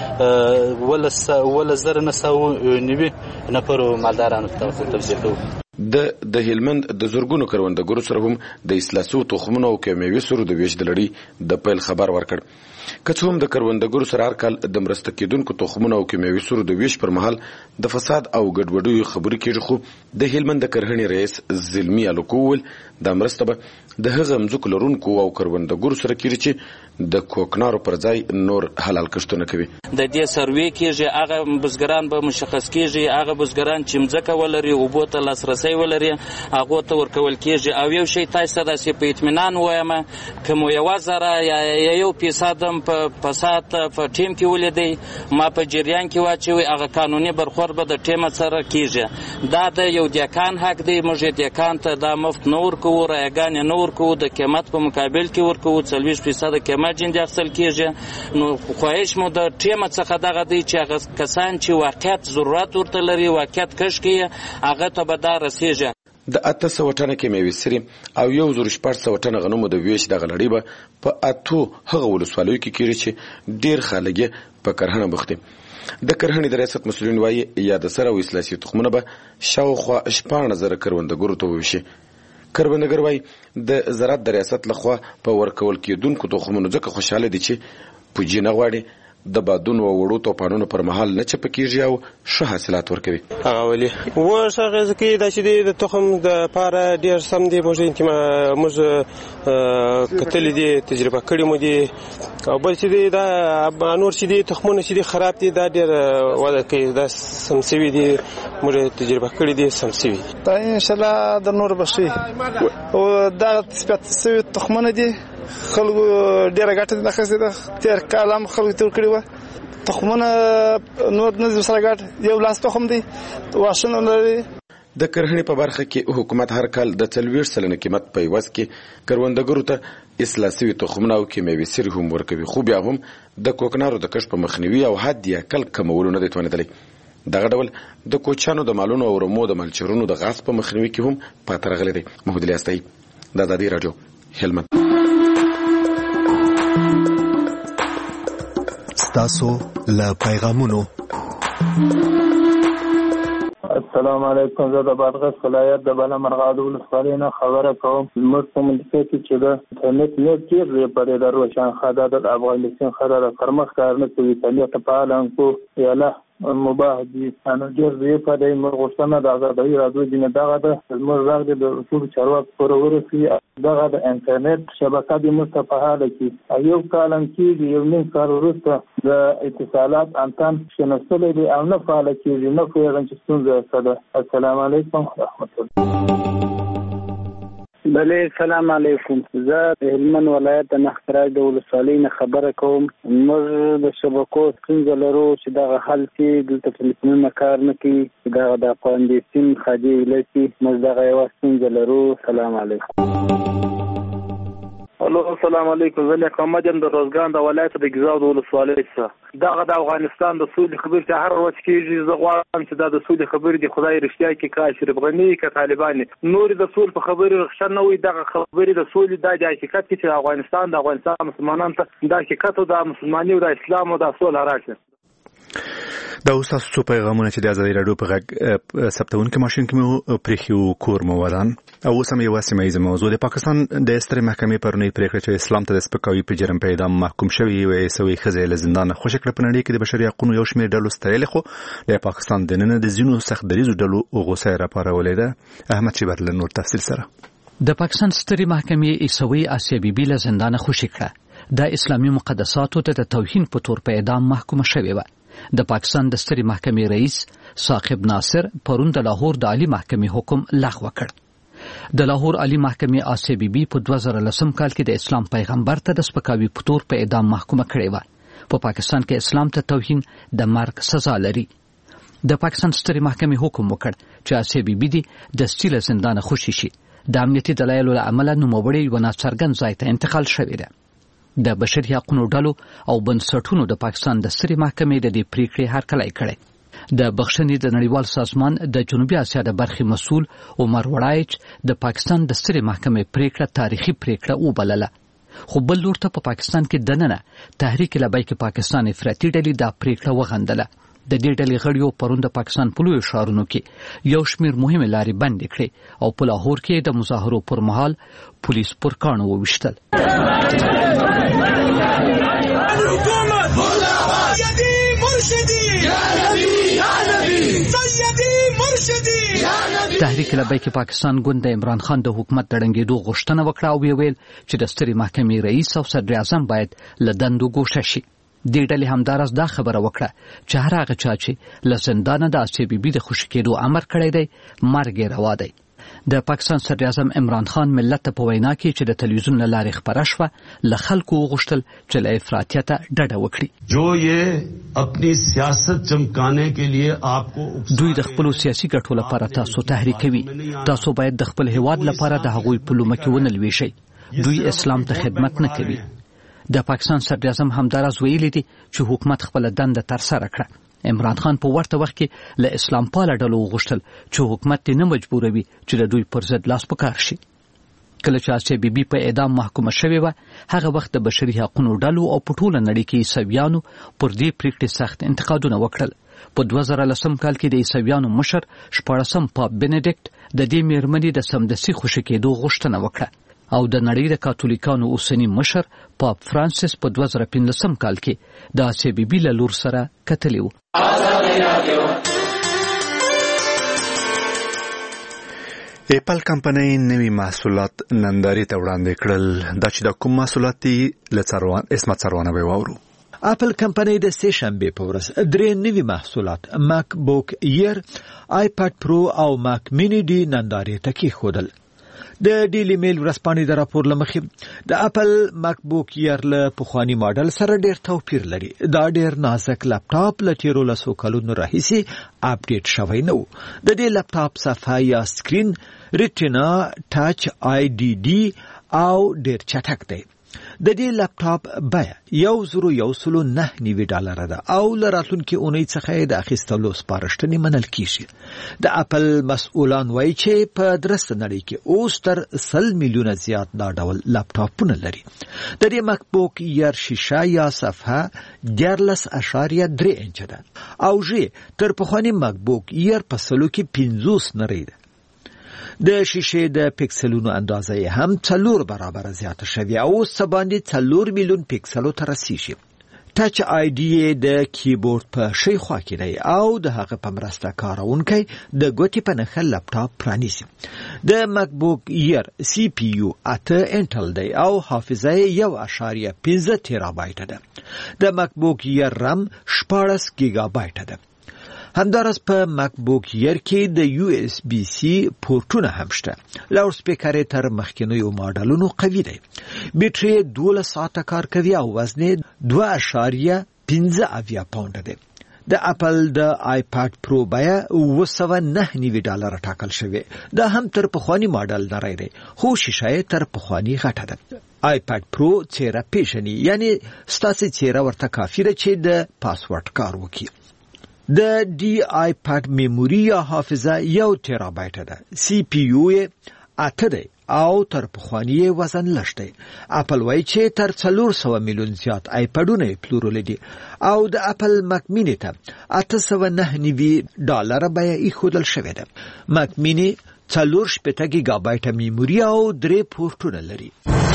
په اوولس زره نه سوه نوي نفرو مالدارانو ته توزیع کوو. د د هلمند د زرګونو کروندګرو سره هم د اصلاح شوو تخمونو او کیمیاوي سرو د ویش د لړۍ د پیل خبر ورکړ. که څه هم د کروندګرو سره هر کال د مرسته کېدونکو تخمونو او کیمیاوي سرو د ویش پر مهال د فساد او ګډوډیو خبرې کېږي خو د هلمند د کرهڼې رئیس زلمي الوکو وویل دا مرسته به د هغه مځکو لرونکو او کروندګرو سره کېږي چې د کوکنارو پر ځای نور حلال کښتونه کوي. د دې سروې کېږي هغه بزګران به مشخص کېږي. هغه بزګران چې مځکه ولري اوبو ته لاسرسی ولري هغو ته ورکول کېږي. او یو شی تاسو ته داسې په اطمینان وایم که مو یوه زره یا یو فیصد هم په فساد په ټیم کې ولیدی ما په جریان کې واچوي هغه قانوني برخورد به د ټیمه سره کېږي. دا د یو دیکان حق دی. موږ دیکان ته دا مفت نه ورکوو رایګانې نه ورکوو د قیمت په مقابل کې ورکوو څلوېښت فیصده قیمت جندي اخیستل کېږي. نو خواهش مو د ټیمه څخه دغه دی چې هغه کسان چې واقعیت ضرورت ورته لري واقعیت کش کوي هغه ته به دا رسېږي. د اته سوه ټنه کیمیاوي سرې او یو زر شپږ سوه ټنه غنمو د ویش دغه لړۍ به په اتو هغه ولسوالیو کې کېږي چې ډېر خلک یې په کرهڼه بوخت دي. د کرهڼې د ریاست مسؤلین وایي یا د سره او اصلاح شوي تخمونه به شاوخوا شپاړس زره کروندګرو ته وویشي. کروندګر وایي د زراعت د ریاست لخوا په ورکول کېدونکو تخمونو ځکه خوشحاله دي چې پوجي نه غواړي د بادونو او وړو توپانونو پر مهال نه چپه کېږي او ښه حاصلات ورکوي. هغه ولې اوس هغه ځکه دا چې دی د تخم دپاره ډېر سم دی. موږ موږ کتلي دي تجربه کړي مو دي او بل چې دی دا نور چې دی تخمونه چې دی خراب دي دا ډېر وده کوي. دا سم سوي دي موږ تجربه کړي دي سم سوي دا انشاءالله د نور به ښي او دا سپیت سوي تخمونه دي خلکو ډېره ګټه دې اخیستې ده. تېر کال هم خلکو ته ورکړې وه تخمونه نور نه سره ګټ یو لاس تخم دی واښونه لري. د کرهڼې په برخه کې حکومت هر کال د څلوېښت سلنه قیمت په عوض کې کروندګرو ته اصلاح شوي تخمونه او کیمیاوي سرې هم ورکوي خو بیا هم د کوکنارو د کښت په مخنیوي او حد یا کل کمولو نه دی توانېدلی. دغه ډول د کوچیانو د مالونو او رمو د مالچرونو د غصب په مخنیوي کې هم پاته راغلی دی. محمود الیاس د ازادۍ راډیو هلمند. ستاسو له پیغامونو. السلام علیکم. زه د بادغیس ولایت د بله مرغاد ولسوالۍ نه خبره کوم. زموږ په منطقه کې چې د انټرنیټ نیټ ډېر دی پرې د روشنخه دا د افغانستان ښه ده پرمخ کار نه کوي. طبیعت فعال انکو یاله مباح دي انو ډېر دی په دې موږ غوښتنه د ازادۍ راډیو دي نه دغه د زموږ غږ د ټولو چارواکو پورې ورسوي. دغه د انټرنیټ شبکه دې موږ ته فعاله کړي. یو کال هم کېږي یو نیم کال وروسته د اتصالات انتن کښېنستلی دی او نه فعاله کېږي. نه پوهېږم چې ستونزه څه ده. السلام علیکم ورحمت الله. بله سلام علیکم. زه د هلمند ولایت د نخراج د ولسوالۍ نه خبره کوم. موږ د شبکو ستونزه لرو چې دغه حل کې دلته ټلیفونونه کار نه کوي، دغه د اپاندیسین خاجي ویلسي موږ دغه یوه ستونزه لرو. سلام علیکم. الو السلام علیکم. زه نیک محمد یم د روزګان د ولایت د ګیزاب د ولسوالۍ څخه. دغه د افغانستان د سولې خبرې چې هر ورځ کېږي، زه غواړم چې دا د سولې خبرې د خدای رښتیا کې که اشرف غني که طالبان نورې د سولې په خبرې رخصت نه وي. دغه خبرې د سولې دا د حقیقت کې چې افغانستان د افغانستان مسلمانانو ته د حقیقت او د مسلمانۍ او د اسلام او د سولې راشي. دا اوس تاسو څو پیغامونه چې د ازادي راډیو په غږ ثبتونکو ماشین کې مو پرېښیو کور مو ودان او اوس هم یوه سیمه ییزه موضوع د پاکستان د سترې محکمې پرونی پرېکړه چې اسلام ته د سپکاوي په جرم په اعدام محکوم شوي یوې عیسوي ښځې له زندانه خوشې کړه. په نړۍ کې د بشري حقونو یو شمېر ډلو ستایلې، خو د پاکستان دننه د ځینو سخت دریځو ډلو غوسه یې راپارولې ده. احمد شیبر له نور تفصیل سره. د پاکستان سترې محکمې عیسوي آسیه بیبي له زندانه خوشې کړه. د اسلامي مقدساتو ته د توهین په تور په اعدام محکومه شوې وه. د پاکستان د سترې محکمې رئیس ثاقب ناصر پرون د لاهور د عالی محکمې حکم لغوه کړ. د لاهور عالی محکمې آسیه بیبي په دوه زره لسم کال کې د اسلام پیغمبر ته د سپکاوي په تور په اعدام محکومه کړې وه. په پاکستان کې اسلام ته توهین د مرګ سزا لري. د پاکستان سترې محکمې حکم وکړ چې آسیه بیبي دي د سټیل زندانه خوشي شي. د امنیتي دلایلو له امله نوموړې یو ناڅرګند ځای ته انتقال شوې ده. د بشري حقوقو ډلو او بنسټونو د پاکستان د سترې محکمې د دې پریکړې هرکلی کړی. د بخښنې د نړیوال سازمان د جنوبي اسیا د برخې مسؤل عمر وړایچ د پاکستان د سترې محکمې پریکړه تاریخي پریکړه وبلله. خو بل لور ته په پاکستان کې دننه تحریک لبیک پاکستان افراطي ډلې دا پریکړه وغندله. د دې ډلې غړیو پرون د پاکستان په لویو ښارونو کې یو شمېر مهمې لارې بندې کړې او په لاهور کې د مظاهرو پر مهال پولیس پر کاڼو وویشتل. تحریک لبیک پاکستان ګوند د عمران خان د حکومت د ړنګېدو غوښتنه وکړه او ویل چې د سترې محکمې رئیس او صدر اعظم باید له دندو ګوښه شي. دې ډلې همداراز دا خبره وکړه چې هر هغه چا چې له زندانه د آسیه بیبي د خوشي کېدو امر کړی دی مرګ یې روا دی. د پاکستان صدر اعظم عمران خان ملت ته په وینا کې چې د تلویزیون له لارې خپره شوه له خلکو وغوښتل چې له افراطیته ډډه وکړي. جو یہ اپنی سیاست چمکانے کے لیے آپ کو دوی د خپلو سیاسي ګټو لپاره تاسو تحریکوي. تاسو باید د خپل هیواد لپاره د هغوی په لومه کې ونه لویشئ. دوی اسلام ته خدمت نه کوي. د پاکستان صدر اعظم همداراز ویلي دي چې حکومت خپله دنده ترسره کړه. عمران خان په ورته وخت کې له اسلام پاله ډلو وغوښتل چې حکومت دې نه مجبوروي چې د دوی پر ضد لاس په کار شي. کله چې آسیه بیبي په اعدام محکومه شوې وه هغه وخت د بشري حقوقو ډلو او په ټوله نړۍ کې عیسویانو پر دې پریکړې سخت انتقادونه وکړل. په دوه زره لسم کال کې د عیسویانو مشر شپاړسم پاپ بینیډکټ د دې میرمنې د سمدستي خوشي کېدو غوښتنه وکړه او د نړۍ د کاتولیکانو اوسنی مشر پاپ فرانسیس په دوه زره پنځلسم کال کې د آسیه بیبي له لور سره کتلی و. اپل کمپنۍ نوي محصولات نندارې ته وړاندې کړل. دا چې د کوم محصولات دي له څاروان اسمت څاروانه به واورو. اپل کمپنۍ د سې شنبې په ورځ درې نوي محصولات ماک بوک ایر، آیپاد پرو او ماک مینی ډي نندارې ته کېښودل. د ډیلی میل ورځپاڼې د راپور له مخې د اپل ماک بوک ایر له پخواني ماډل سره ډېر توپیر لري. دا ډېر نازک لپټاپ له تیرو لسو کلونو راهیسې اپډیټ شوی نه و. د دې لپټاپ صفحه یا سکرین ریټینا ټاچ آی ډي ډي او ډېر چټک دی. د دې لپټاپ بیه یو زرو یو سلو نه نوي ډالره ده او له راتلونکې اونۍ څخه یې د اخیستلو سپارښتنې منل کیږي. د اپل مسؤلان وایي چې په درسته نړۍ کې اوس تر سل میلیونه زیات دا ډول لپټاپونه لري. د دې ماک بوک ایر شیشه یا صفحه دیارلس اشاریه درې انچه ده او ژې تر پخواني ماک بوک ایر په سلو کې پنځوس نری ده. د شیشې د پکسلونو اندازه یې هم څلور برابره زیاته شوې او اوس باندې څلور میلیون پکسلو ته رسیږي. ټچ آی ډي د کیبورډ په شی خوا کې دی او د هغه په مرسته کارونکی د ګوتې په نښه لپټاپ پرانیسي. د ماک بوک ایر سی پی یو اته انټل دی او حافظه یو اشاریه پنځه تیرابایټه ده. د ماک بوک ایر رم شپاړس ګیګا بایټه ده. همدارس په مک بوک ایر کې د یو اس بي سي پورټونه هم شته. لاوډ سپیکر تر مخکینیو ماډلونو قوي دی. بیټري دولس ساعته کار کوي او وزن دوه اعشاریه پنځه اویا پاونډ دی. د اپل د آیپاد پرو بیه اوه سوه نهه نوي ډالره ټاکل شوې. دا هم تر پخواني ماډل نری دی خو شیشه یې تر پخواني غټه ده. آیپاد پرو چهره پیژني، یعنی ستاسو چهره ورته کافي ده چې د پاسورډ کار وکړي. د ډي آیپاد میموري یا حافظه یو تیرابایټ ده. سی پی یو یې اته دی او تر پخوانی وزن لشته. اپل وای چې تر څلور سوه میلیون زیات آیپډونه پلورل دي او د اپل مک مینی ته اته سوه نهه نوي ډالره بیه ایښودل شوې ده. مک مینی څلور شپېته ګیګا بایټه میموري او درې پورټونه لري.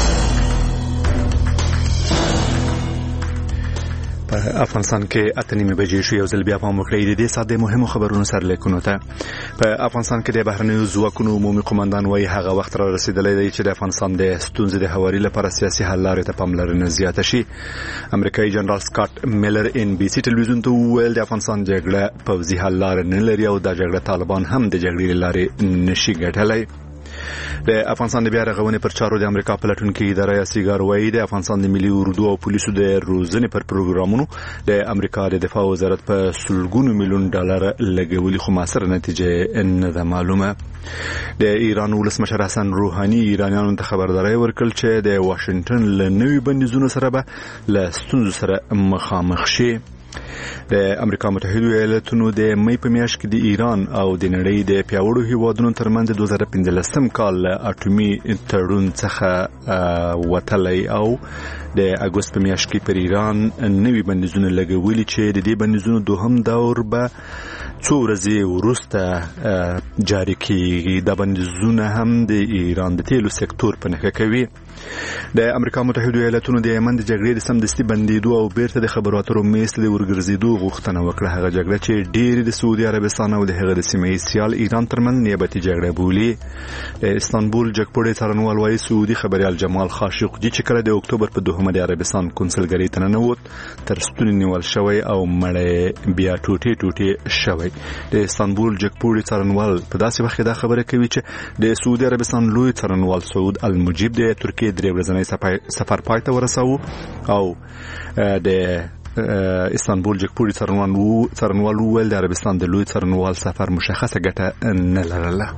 په افغانستان کې اته نیمې بجې شو. یو ځل بیا پام وکړئ د دې ساعت د مهمو خبرونو سرلیکونو ته. په افغانستان کې د بهرنیو ځواکونو عمومي قومندان وایي هغه وخت را رسیدلی دی چې د افغانستان د ستونزې د هواري لپاره سیاسي حل لارې ته پاملرنه زیاته شي. امریکایي جنرال سکاټ میلر ان بي سي ټلویزیون ته وویل د افغانستان جګړه پوځي حل لارې نه لري او دا جګړه طالبان هم د جګړې له لارې نشي ګټلی. د افغانستان د بیا رغونې پر چارو د امریکا پلټونکي اداره یا سیګار وایي د افغانستان د ملي اردو او پولیسو د روزنې پر پروګرامونو د امریکا د دفاع وزارت په سلګونو میلیون ډالر لګولي خو موثره نتیجه نه ده معلومه. د ایران ولسمشر حسن روحاني ایرانیانو ته خبرداری ورکړل چې د واشنگټن له نوي بندیزونو سره به له ستونزو سره مخامخ شي. د امریکا متحده ایالاتونو د مې په میاشت کې د ایران او د نړۍ د پیاوړو هیوادونو ترمنځ د دوه زره پنځلسم کال اټومي تړون څخه وتلی او د اګوست په میاشت کې پر ایران نوي بندیزونه لګولي چې د دې بندیزونو دوهم دور به څو ورځې وروسته جاری کیږي. د بندیزونه هم د ایران د تیلو سکتور په نښه کوي. د امریکا متحده ایالاتونو د یمن د جګړې د سمدستي بندیدو او بیرته د خبرو اترو میز ته د ورګرځېدو غوښتنه وکړه. هغه جګړه چې ډېرې د سعودي عربستان او د هغه د سیمه ییز سیال ایران ترمنځ نیابتي جګړه بولي. د استانبول جګپوړی څارنوال وایي سعودي خبریال جمال خاشقجي چې کله د اکتوبر په دوهمه د عربستان کنسلګرۍ ته ننوت تر ستوني نیول شوی او مړی بیا ټوټې ټوټې شوی. د استانبول جګپوړی څارنوال په داسې وخت دا خبره کوي چې د سعودي عربستان لوی څارنوال سعود المجيب د ترکیې درې ورځنی سفر پای ته ورساوه او د استانبول جګپوړي څارنوال وویل د عربستان د لوی څارنوال سفر مشخصه ګټه نه لرله.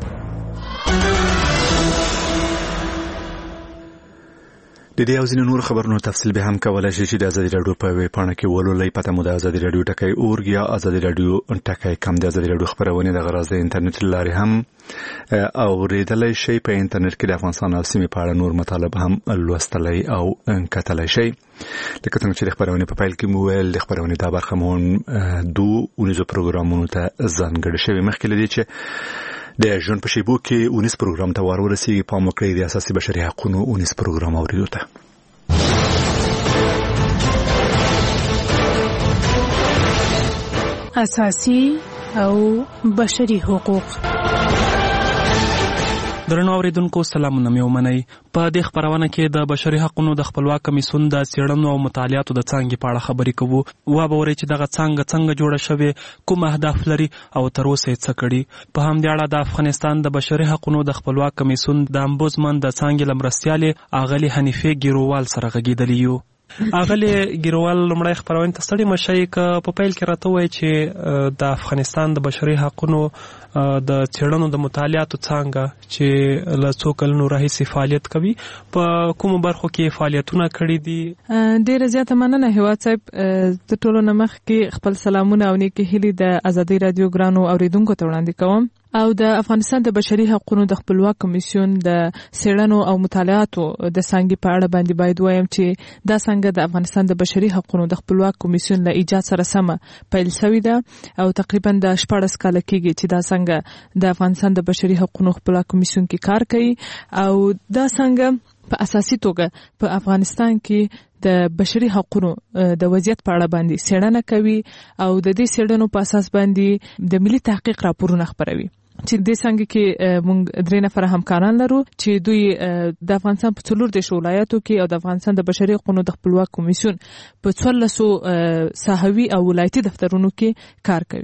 د دې او ځینو نور خبرونو تفصیل به هم کولای شي چې د ازادي راډیو په ویب پاڼه کې ولولئ. پته مو د ازادي راډیو ټکی اورګ یا ازادي راډیو ټکی کم. د ازادي راډیو خبرونه د غراض د انټرنیټ لارې هم اوریدلای شي. په انټرنیټ کې د افغانستان او سیمې په اړه نور مطالب هم لوستلای او کتلای شي. لکه څنګه چې د خبرونه په پیل کې مو ویل د خبرونه دا برخه مون دوه اونیزو پروګرامونو ته ځانګړي شوی. مخکې لدی چې د ژوند په شیبو کې اونیز پروګرام ته ورورسیږي. پام وکړئ د اساسي بشري حقوقو اونیز پروګرام اوریدو ته. اساسي او بشري حقوق. درنو اوریدونکو سلامونه مې ومنئ. په دې خبرونه کې د بشري حقوقو د خپلواک کمیسیون د څېړنو او مطالعاتو د څانګې په اړه خبرې کوو. وا به ورئ چې دغه څانګه څنګه جوړه شوې، کوم اهداف لري او تر اوسه یې څه کړي. په همدې اړه د افغانستان د بشري حقوقو د خپلواک کمیسیون د امبوزمن د څانګې له مرستیالې اغلې حنیفې ګیرووال سره غږېدلي یو. اغلې ګیرووال لومړی خپرونې ته ستړي مه شئ که په پیل کې راته ووایي چې د افغانستان د بشري حقوقو د څېړنو د مطالعاتو څانګه چې له څو کلونو راهیسې فعالیت کوي په کومو برخو کې فعالیتونه کړي دي؟ ډېره زیاته مننه هیواد صاحب. د ټولو نه مخکې خپل سلامونه او نیکې هیلې د ازادۍ راډیو ګرانو اوریدونکو ته وړاندې کوم او د افغانستان د بشري حقوقو د خپلواک کمیسیون د څېړنو او مطالعاتو د څانګې په اړه باندې باید وایم چې دا څنګه د افغانستان د بشري حقوقو د خپلواک کمیسیون له ایجاد سره سمه پیل شوې ده او تقریبا د شپاړس کاله کېږي چې دا څنګه د افغانستان د بشري حقوقو خپلواک کمیسیون کې کار کوي او دا څنګه په اساسي توګه په افغانستان کې د بشري حقوقو د وضعیت په اړه باندې څېړنه کوي او د دې څېړنو په اساس باندې د ملي تحقیق راپورونه خپروي. چې د څنګه کې موږ درې نفر همکاران لرو چې دوی د افغانستان په څلور دیشو ولایتو کې او د افغانستان د بشري حقوقو د خپلواک کمیسیون په څوارلسو ساحوي او ولایتي دفترونو کې کار کوي.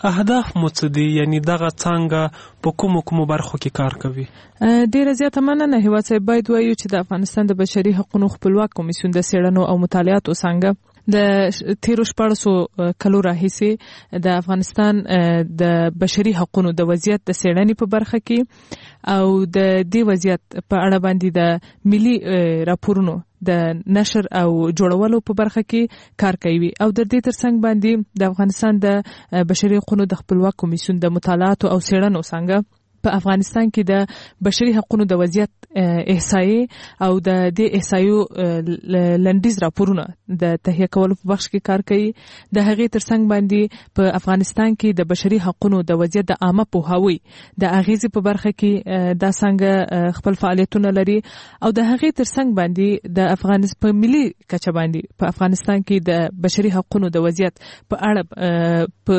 اهداف مو څه دي، یعنی دغه څانګه په کومو کومو برخو کې کار کوي؟ ډیره زیاته مننه. هیواد صاحب باید وایو چې د افغانستان د بشري حقوقو خپلواک کمیسیون د څېړنو او مطالعاتو څنګه د تیرو شپږو کلو راهیسې د افغانستان د بشري حقوقو د وضعیت د څېړنې په برخه کې او د دې وضعیت په اړه باندې د ملي راپورونو د نشر او جوړولو په برخه کې کار کوي او د دې ترڅنګ باندې د افغانستان د بشري حقوقو د خپلواک کمیسیون د مطالعاتو او څېړنو څنګه په افغانستان کې د بشري حقوقو د وضعیت احصایې او د دې احصایو لنډیز راپورونه د تهیه کولو په بخش کې کار کوي. د هغې ترڅنګ باندې په افغانستان کې د بشري حقوقو د وضعیت د عامه پوهاوي د اغیزې په برخه کې دا څنګه خپل فعالیتونه لري او د هغې ترڅنګ باندې د افغانستان په ملي کچه باندې په افغانستان کې د بشري حقوقو د وضعیت په اړه په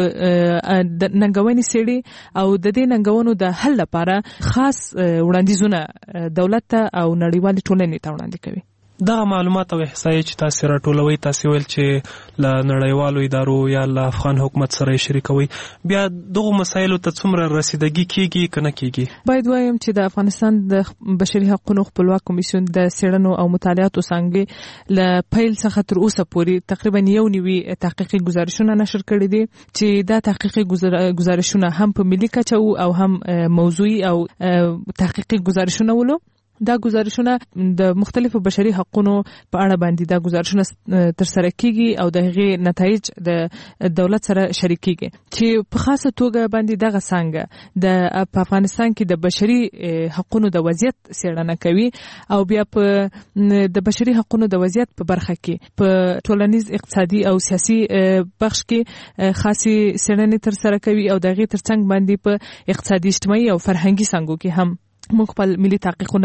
ننګونې څېړي او د دې ننګونو د حل لپاره خاص وړاندیزونه دولت ته او نړیوالې ټولنې ته وړاندې کوي. دغه معلومات او احصایې چې تاسو راټولوي، تاسو ویل چې له نړیوالو ادارو یا له افغان حکومت سره شریکوي، بیا دغه مسایلو ته څومره رسیدګي کیږي کنه کیږي؟ باید وایم چې د افغانستان د بشري حقوقو خپلواک کمیسیون د څېړنو او مطالعاتو څنګه له پیل څخه تر اوسه پورې تقریبا یو نیوي تحقیقي گزارشونه نشر کړي دي چې دا تحقیقي گزارشونه هم په ملي کچه او هم موضوعي او تحقیقي گزارشونه ولو. دا گزارشونه د مختلفو بشري حقوقو په اړه باندې دا گزارشونه تر سره کیږي او د هغې نتایج د دولت سره شریکيږي چې په خاصه توګه باندې دغه څنګه د افغانستان کې د بشري حقوقو د وضعیت څېړنه کوي او بیا په د بشري حقوقو د وضعیت په برخه کې په ټولنیز اقتصادي او سیاسي بخش کې خاصي څېړنې تر سره کوي او د هغې ترڅنګ باندې په اقتصادي اجتماعي او فرهنګي څانګو کې هم موږ خپل ملي تحقیقونه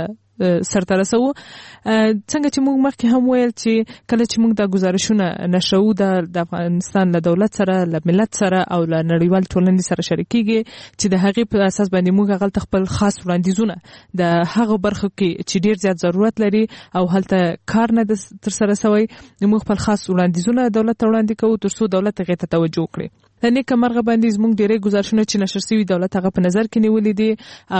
سرته رسو. څنګه چې موږ مخکې هم ویل چې کله چې موږ دا گزارشونه نشو د افغانستان له دولت سره، له ملت سره او له نړیوال ټولنې سره شریکيږي چې د هغې په اساس باندې موږ هغه خپل خاص وړاندیزونه د هغه برخو کې چې ډیر زیات ضرورت لري او هلته کار نه تر سره شوی، موږ خپل خاص وړاندیزونه دولت ته وړاندې کوو ترڅو دولت هغې ته توجه وکړي. د نیکه مرغه باندې زموږ ډېرې گزارشونه چې نشر شوي دولت هغه په نظر کې نیولې دي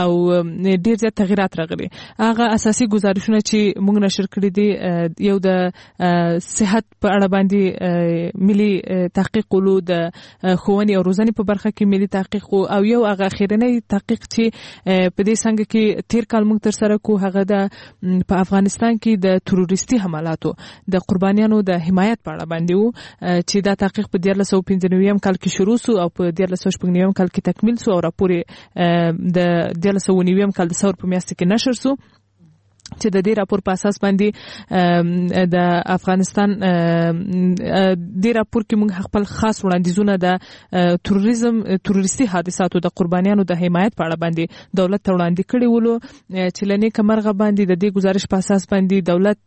او ډېر زیات تغیرات راغلي. هغه اساسي گزارشونه چې موږ نشر کړي دي یو د صحت په اړه باندې ملي تحقیق ولو، د ښوونې او روزنې په برخه کې ملي تحقیق او یو هغه اخیرنی تحقیق چې په دې څنګه کې تیر کال موږ تر سره کو هغه د په افغانستان کې د تروریستي حملاتو د قربانیانو د حمایت په اړه باندې وو چې دا تحقیق په دیارلس سوه پنځه نوي کال کې شروع سو او په دیارلس سوه شپږ نوي کال کې تکمیل سو او راپور د دیارلس سوه نوي کال د ثور په میاشت کې نشر سو چې د دې راپور په اساس باندې د افغانستان د راپور کې موږ خپل خاص وړاندیزونه د تروریزم تروریستي حادثاتو د قربانیانو د حمایت په اړه باندې دولت ته وړاندې کړي ولو چې لنې کمرغه باندې د دې گزارش په اساس باندې دولت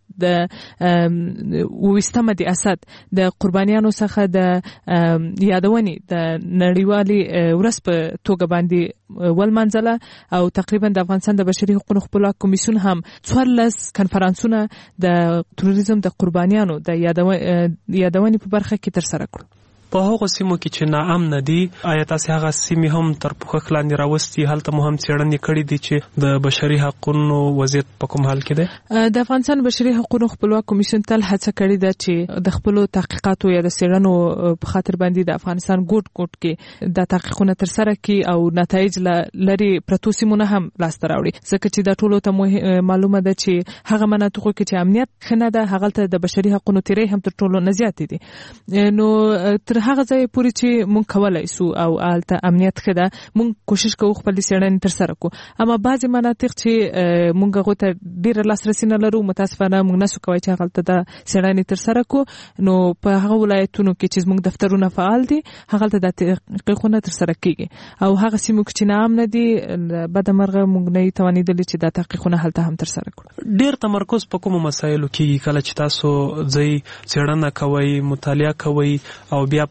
د وستمه د اسد د قربانیانو څخه د یادونې د نړیوالي ورځ په توګه باندې ولمنځله او تقریبا د افغانستان د بشري حقوقو خپلواک کمیسیون هم څوارلس کنفرانسونه د تروریزم د قربانیانو د یادونې په برخه کې تر سره کړو. په هغو سیمو کې چې ناامنه دي، آیا تاسې هغه سیمې هم تر پوښښ لاندې راوستي؟ هلته مو هم څېړنې کړي دي چې د بشري حقوقو وضعیت په کوم حال کې دی؟ د افغانستان بشري حقوقو خپلواک کمیسیون تل هڅه کړې ده چې د خپلو تحقیقاتو یا د څېړنو په خاطر باندې د افغانستان ګوټ ګوټ کې د تحقیقونه تر سره کړي او نتایج لرې پرتو سیمونه هم لاسته راوړي، ځکه چې دا ټولو ته معلومه ده چې هغه مناطقو کې چې امنیت ښه نه ده هغلته د بشري حقوقو تیری هم تر ټولو نه زیاتې دي. نو تر هغه ځای پورې چې مونږ کولای سو او الته امنیت ښه ده مونږ کوشش کوو خپل څېړنې تر سره کړو. اما بعضې مناطق چې مونږ هغو ته ډېره لاسرسي نه لرو، متاسفانه مونږ نسو کولی چې هغلته د څېړنې تر سره کړو. نو په هغه ولایتونو کې چې زموږ دفترونه فعال دي هغلته د تحقیقونه تر سره کیږي او هغه سیمو کې چې ناامنه دي بدمرغه مونږ نه توانېدلي چې دا تحقیقونه هلته هم تر سره کړو. ډېر تمرکز په کومو مسایلو کېږي کله چې تاسو ځئ څېړنه کوئ، مطالعه کوئ او بیا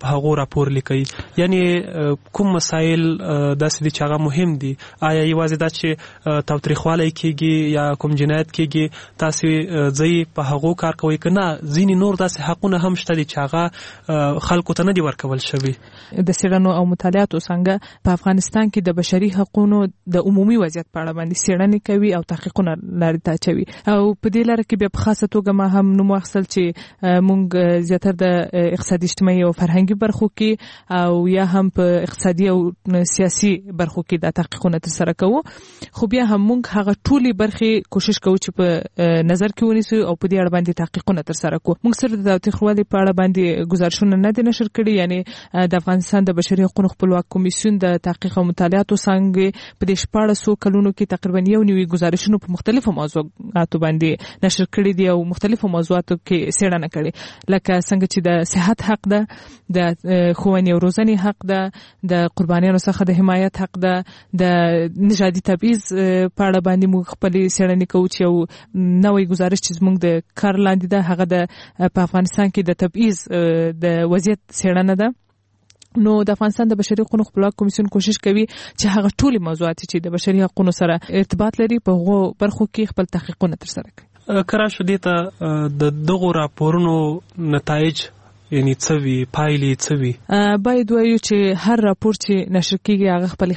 په هغو راپور لیکي. یعنی کوم مسایل داسې دي چې هغه مهم دي؟ آیا یوازې دا چې تاوتریخوالی کیږي یا کوم جنایت کیږي تاسې ځئ په هغو کار کوئ که نه ځینې نور داسې حقونه هم شته دي چې هغه خلکو ته نه دي ورکول شوي؟ د څېړنو او مطالعاتو څنګه په افغانستان کې د بشري حقونو د عمومي وضعیت په اړه باندې څېړنې کوي او تحقیقونه لارې ته اچوي. او په دې لاره کې بیا په خاصه توګه ما هم نوم واخیستل چې موږ زیاتره د اقتصادي اجتماعي او فرهنګي برخو کې او یا هم په اقتصادي او سیاسي برخو کې د تحقیقونه ترسره کوو. خو بیا هم موږ هغه ټولې برخې کوشش کوو چې په نظر کې ونیسو او په دې اړه باندې تحقیقونه ترسره کوو. موږ صرف د تاوتریخوالي په اړه باندې گزارشونه نه دي نشر کړي، یعنی د افغانستان د بشري حقوقو خپلواک کمیسیون د تحقیق او مطالعاتو څنګه په دې شپاړسو کلونو کې تقریبا یو نوي گزارشونه په مختلفو موضوعاتو باندې نشر کړي دي او مختلفو موضوعاتو کې څېړنه کړي، لکه څنګه چې د صحت حق ده، د ښوونې او روزنې حق ده، د قربانیانو څخه د حمایت حق ده، د نژادي تبعیض په اړه باندې موږ خپلې څېړنې کوو چې یو نوی گزارش چې زموږ د کار لاندې ده هغه د په افغانستان کې د تبعیض د وضعیت څېړنه ده. نو د افغانستان د بشري حقوقو خپلواک کمیسیون کوشش کوي چې هغه ټولې موضوعات چې د بشري حقوقو سره ارتباط لري په هغو برخو کې خپل تحقیقونه ترسره کړي. کله شو دې ته د دغو راپورونو نتایج یعنی څه وي، پایلې څه وي؟ باید وایو چې هر راپور چې نشر کیږي هغه خپلې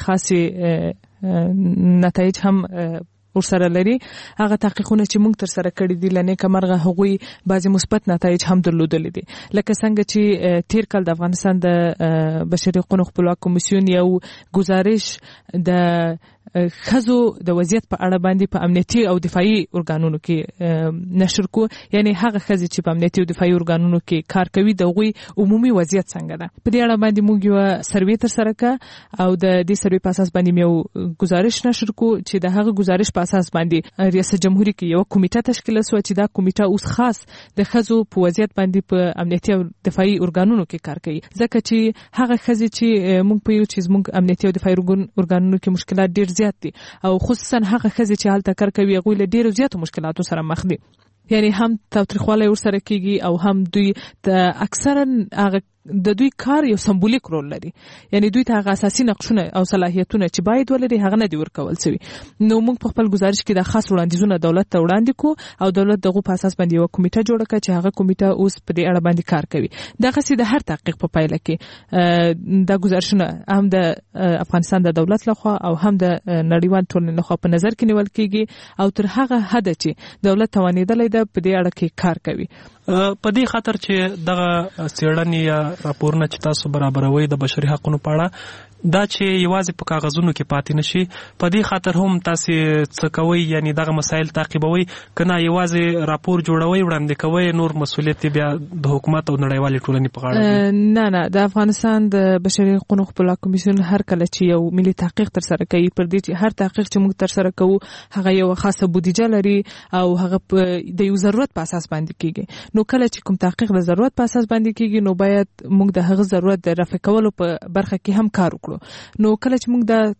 خاصې نتایج هم ورسره لري. هغه تحقیقونه چې موږ ترسره کړي دي لنیکه مرغه هغوی بعضې مثبت نتایج هم درلودلي دي، لکه څنګه چې تیر کال د افغانستان د بشري حقوقو خپلواک کمیسیون یو گزارش د ښځو د وضعیت په اړه باندې په امنیتي او دفاعي ارګانونو کې نشر کو، یعنی هغه ښځې چې په امنیتي او دفاعي ارګانونو کې کار کوي د هغوی عمومي وضعیت څنګه ده. په دې اړه باندې موږ یو سروې ترسره کړه او د دې سروې په اساس باندې یو گزارش نشر کو چې د هغه گزارش په اساس باندې ریاست جمهوریت کې یو کمیټه تشکیل شو چې دا کمیټه اوس خاص د ښځو په وضعیت باندې په امنیتي او دفاعي ارګانونو کې کار کوي، ځکه چې هغه ښځې چې موږ په یو چې موږ امنیتي او دفاعي ارګانونو کې مشکلات ډیر زیات دي او خصوصا هغه ښځې چې هلته کار کوي هغوی له ډیرو زیاتو مشکلاتو سره مخ دي، یعنی هم تاوتریخوالی ورسره کیږي او هم دوی د اکثرا هغه د دوی کار یو سمبولیک رول لري، یعنی دوی ته هغه اساسي نقشونه او صلاحیتونه چې باید ولري هغه نه دي ورکول شوي. نو موږ په خپل گزارش کې د خاص وړاندیزونه دولت ته وړاندې کو او دولت دغه په اساس باندې یو کمیټه جوړه کړه چې هغه کمیټه اوس په دې اړه باندې کار کوي. دغه سي د هر تحقیق په پایله کې د گزارشونه هم د افغانستان د دولت لخوا او هم د نړیوال ټولنې لخوا په نظر کې نیول کیږي او تر هغه حد چې دولت توانیدلی ده په دې اړه کې کار کوي. په دې خاطر چې دغه څېړنې یا راپورونه چې تاسو برابروي د بشري حقوقو په اړه دا چې یوازې په کاغذونو کې پاتې نشي، په دې خاطر هم تاسو څه کوئ، یعنی دغه مسایل تعقیبوي کنه یوازې راپور جوړوي وړاندې کوي، نور مسولیت بیا د حکومت او نړیوالې ټولنې په غاړه دی؟ نه نه، د افغانستان د بشري حقوقو خپلواک کمیسیون هر کله چې یو ملي تحقیق ترسره کوي پر دې چې هر تحقیق چې موږ ترسره کوو هغه یو خاصه بودیجه لري او هغه د یو ضرورت په اساس باندې کیږي. نو کله چې کوم تحقیق د ضرورت په اساس باندې کیږي نو باید موږ د هغه ضرورت د رفع کولو په برخه کې هم کار وکړو. نو کله چې موږ د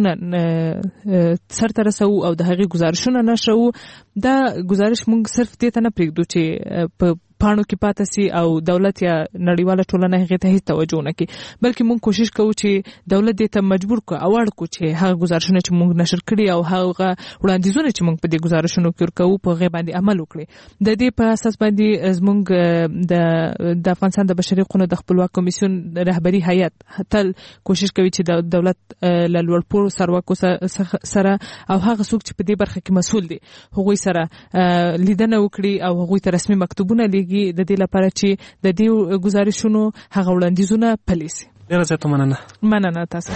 تحقیقونه سرته رسو او د هغې گزارشونه نشرو، دا گزارش موږ صرف دې ته نه پرېږدو چې په پاڼو کې پاتې سي او دولت یا نړیواله ټولنه هغې ته هیڅ توجه نه کوي، بلکې موږ کوشش کوو چې دولت دې ته مجبور کړو او اړ کړو چې هغه گزارشونه چې موږ نشر کړي او هغه وړاندیزونه چې موږ په دې گزارشونو کې ورکوو په هغې باندې عمل وکړي. د دې په اساس باندې زموږ د د افغانستان د بشري حقوقو د خپلواک کمیسیون رهبري هیئت تل کوشش کوي چې د دولت له لوړپوړو چارواکو سره او هغه څوک چې په دې برخه کې مسؤل دي هغوی سره لیدنه وکړي او هغوی ته رسمي مکتوبونه لیږي د دې لپاره چې د دې گزارشونو هغه وړاندیزونه پلي سي. ډېره زیاته مننه. مننه تاسو.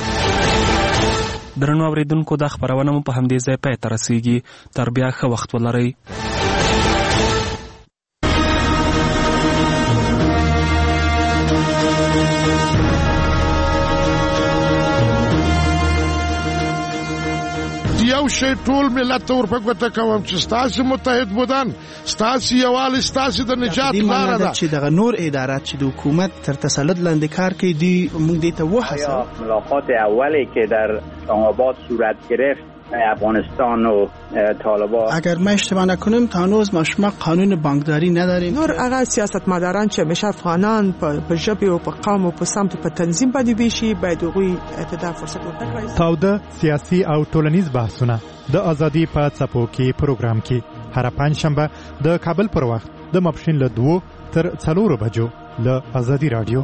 درنو اورېدونکو دا خپرونه مو په همدې ځای پای ته رسیږي. تر بیا ښه وخت ولرئ. یو شی ټول ملت ته ورپګوته کوم چې ستاسو متحد بودن، ستاسو یووالی، ستاسو د نجات لاره ده. چې دغه نور ادارات چې د حکومت تر تسلط لاندې کار کوي دی موږ دې ته وهڅوو. ملاقات اولی که در اسلام آباد صورت گرفت افغانستان و طالبان. اگر ما اشتباه نکنیم تا هنوز ما شما قانون بانکداری نداریم. نور هغه سیاستمداران چې همیشه افغانان په ژبه او په قوم او په سمت په تنظیم باندې بيشي باید هغوی اعتدال فرصت ورکړي. تاوده سیاسي او ټولنیز بحثونه د ازادي په څپو کې پروګرام کې هر پنځشنبه د کابل پر وخت د ماپښین له دوه تر څلورو بجو له ازادي رادیو.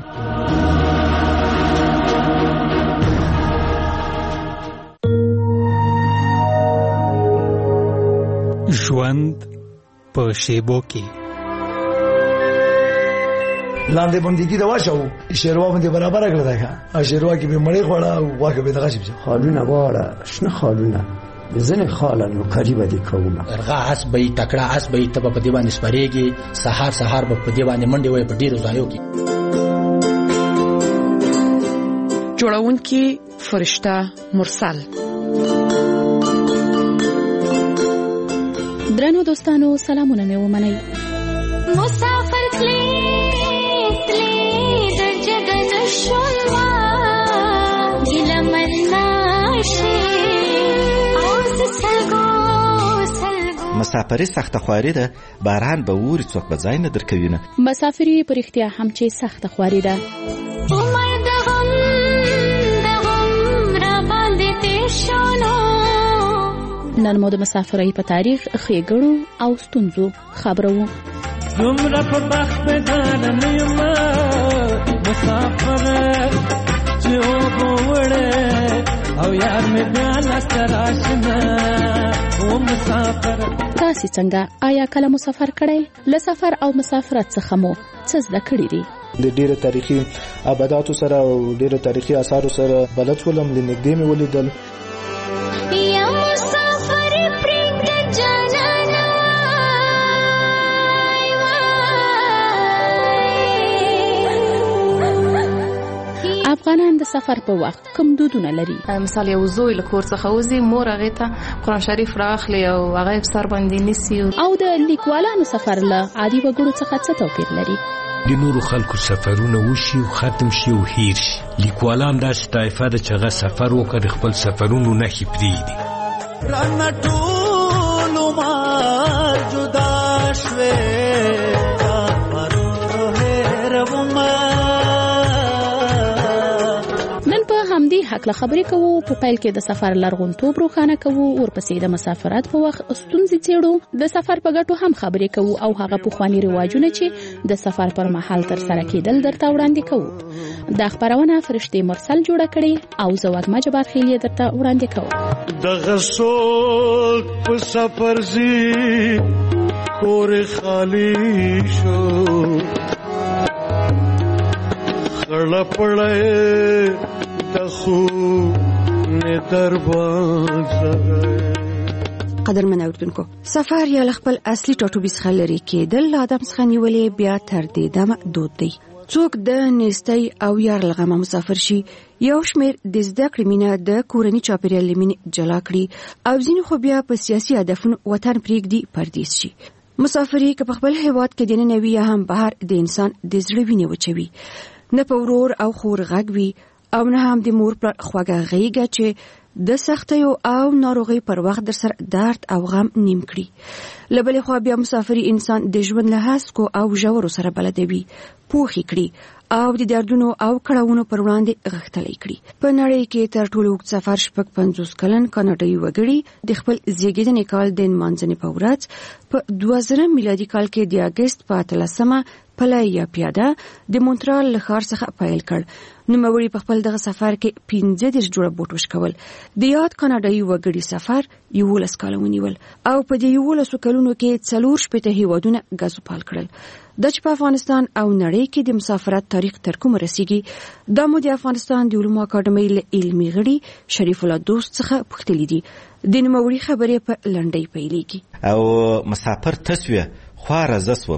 ژوند په شیبو کې لاندې باندې دا واشو شیروا باندې برابر کړل دا شیروا کې به مړې خوړه او واګه به دغه شي خالونه واړه شنه خالونه زنه خالانو قریبه دي کومه ارغا اس به تکړه اس به تب په دی باندې سپریږي سحر سحر په دی باندې منډي وای په ډیرو ځایو کې جوړونکي فرشته مرسل. درنو دوستانو سلامونه مې ومنئ. مسافر تلی تلی در جگن شلوا گلمن ناشي اوس سلګو سلګو. مسافري سخته خواري ده، باران به ووري څوک به ځای نه درکوي نه. مسافري په رښتیا هم چې سخته خواري ده. عمر د غم د غم را باندې تیر شولو. نن مو د مسافرۍ په تاریخ ښېګړو او ستونزو خبرو. دومره په بخت بدانه نه یم مسافره چې اوبه وړې او یار مې بیا لاسته راشي نه او مسافره. تاسې څنګه؟ آیا کله مو سفر کړی؟ له سفر او مسافرت څخه مو څه زده کړي دي؟ د ډیره تاریخي ابداتو سره او ډیره تاریخي آثارو سره بلد شولم، د نږدې مې ولیدل. افغانان د سفر په وخت کوم دودونه لري؟ مثال یو زوی له کور څخه وځي، مور هغه ته قرآن شریف راخلي او هغه په سر باندې نیسي. او د لیکوالانو سفر له عادي وګړو څخه څه توپیر لري؟ د نورو خلکو سفرونه وشي او ختم شي او هیر شي. لیکوالان داسې طایفه ده چې هغه سفر وکړي خپل سفرونو نښې پرېږدي. رانه ټول عمر جدا شوې همدې حق خبرې کوو. په پیل کې د سفر لرغونتوب روښانه کوو، ورپسې د مسافرت په وخت ستونزې څېړو، د سفر په ګټو هم خبرې کوو او هغه پخواني رواجونه چې د سفر پر مهال تر سره کېدل درته وړاندې کوو. دا خبرونه فرشتې مرسل جوړه کړې او زه وږمه جبار خیل یې درته وړاندې کوم. دغه څوک په سفر ځي کور خالی شو خړه پړه قدرمن اوریدونکو، سفر یا خپل اصلي ټاټوبي څخه لري کېدل له آدم څخه نیولې بیا تر دې دمه دود دی. څوک د نیستۍ او یار لغمه مسافر شي، یو شمېر د زده کړې مینه د کورني چاپېریال له مینې جلا کړي او ځینې خو بیا په سیاسي هدفونو وطن پرېږدي پردیس شي. مسافري که په خپل هېواد کې دننه وي یا هم بهر، د انسان د زړه وینې وچوي. نه په ورور او خور غږ وي او نه هم د مور پر خواږه غېږه چې د سختیو او ناروغۍ پر وخت در سره درد او غم نیم کړي. له بلې خوا بیا مسافري انسان د ژوند له هسکو او ژورو سره بلدوي، پوښي کړي او د دردونو او کړاوونو پر وړاندې غښتلی کړي. په نړۍ کې تر ټولو اوږد سفر شپږ پنځوس کلن کاناډایي وګړي د خپل زیږېدنې کال د نمانځنې په ورځ په دوه زره میلادي کال کې د اګست په اتلسمه پلی یا پیاده د مونټرال له ښار څخه پیل کړ. نوموړي په خپل دغه سفر کې پنځه دېرش جوړه بوټ وشکول. د یاد کاناډایي وګړي سفر یولس کاله ونیول او په دې یولسو کلونو کې څلور شپېته هېوادونه ګزوپال کړل. دا چې په افغانستان او نړۍ کې د مسافرت تاریخ تر کومه رسیږي، دا مو د افغانستان د علومو اکاډمۍ له علمي غړي شریف الله دوست څخه پوښتلي دي. د نوموړي خبرې په لنډۍ پیلېږي. او مسافر تسویه خواره زه سوم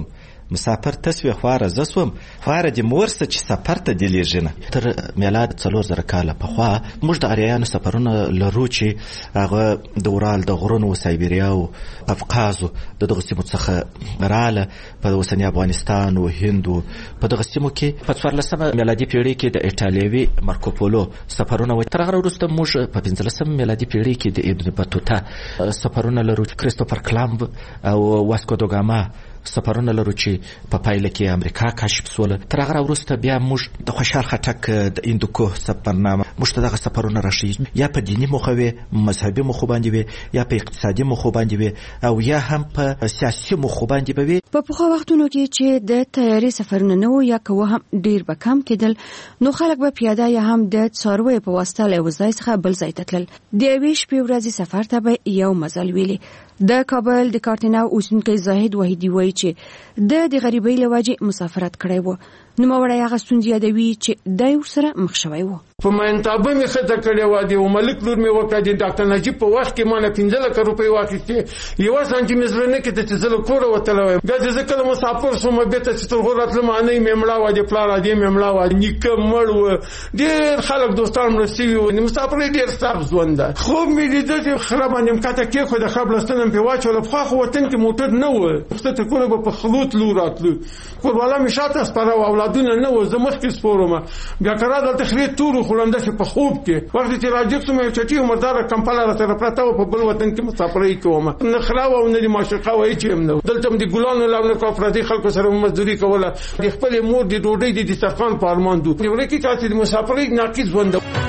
مسافر تسوي خواره زسوم خواره د مورسه چې سفر ته دی لېږنه تر میلاد څلور زره کاله پخوا موږ د اریانو سفرونه لرو چې هغه د اورال د غرونو و سایبریا او قفقاز د دغه سیمو څخه رااله په اوسنی افغانستان او هند په دغه سیمو کې په څوارلسمه میلادي پیړۍ کې د ایټالوي مارکو پولو سفرونه و تر هغه وروسته موږ په پنځلسمه میلادي پیړۍ کې د ابن بطوطه سفرونه لرو کریستوفر کلامب او واسکو دا ګاما سفرونه لرو چې په پایله کې امریکا کشف شول. تر هغه وروسته بیا موږ د خوشحال خټک د هندوکوه سفرنامه موږ ته دغه سفرونه راشي یا په دینی موخه وي مذهبي موخه باندې وي یا په اقتصادي موخه باندې وي او یا هم په سیاسي موخه باندې وي. په پخوا وختونو کې چې د تیاري سفرونه نه و یا کوه هم ډیر به کم کېدل نو خلک به پیاده یا هم د څاروي په واسطه له ځای څخه بل ځای ته تلل. د یوې شپې ورځې سفر ته به یو مزل ویلي. د کابل د کارتناو اوسیدونکی زاهد وحیدی وایي چې د د غریبۍ له وجې مسافرت کړی و. نوموړی هغه ستونزې یادوي چې دی ورسره مخ شوی و. په مینتابه مې ښځه کړې وه د ملک لور مې وکړه د ډاکټر نجیب په وخت کې ما نه پنځه لکه روپۍ واخیستې یوه سانټي مې زړه نه کېده چې زه له کوره وتلی ویم. بیا چې زه کله مسافر شوم بېرته چې تر غور راتلم انۍ مې مړه وه د پلار ادې مې مړه وه نیکه مړ و ډېر خلک دوستان مړه سوي وو. د مسافرۍ ډېر سخت ژوند ده. خوب مې لیده چې خره باندې م کښته کېښوده ښه بلستنه مې پرې واچوله. پخوا خو وطن کې موټر نه و ښکته کونه به په خلوت لو راتلو کورواله مې شاته سپاره وه اولادونه نه و زه مخکې سپور وم. بیا که را دلته خرې تور وخوړم داسې په خوب کې وخت چې راجګ شوم یو چټي عمرداره کمپله راسره پرته وه په بل وطن کې مسافرۍ کوم نه خره وه او نه د معشوقه وه هېڅ هم نه و. دلته هم د ګلانو لونه کوه پردي خلکو سره مو مزدوري کوله د خپلې مور د ډوډۍ د دسترخوان په ارمان دو. د ورکې تاسې د مسافرۍ ناقص ژوند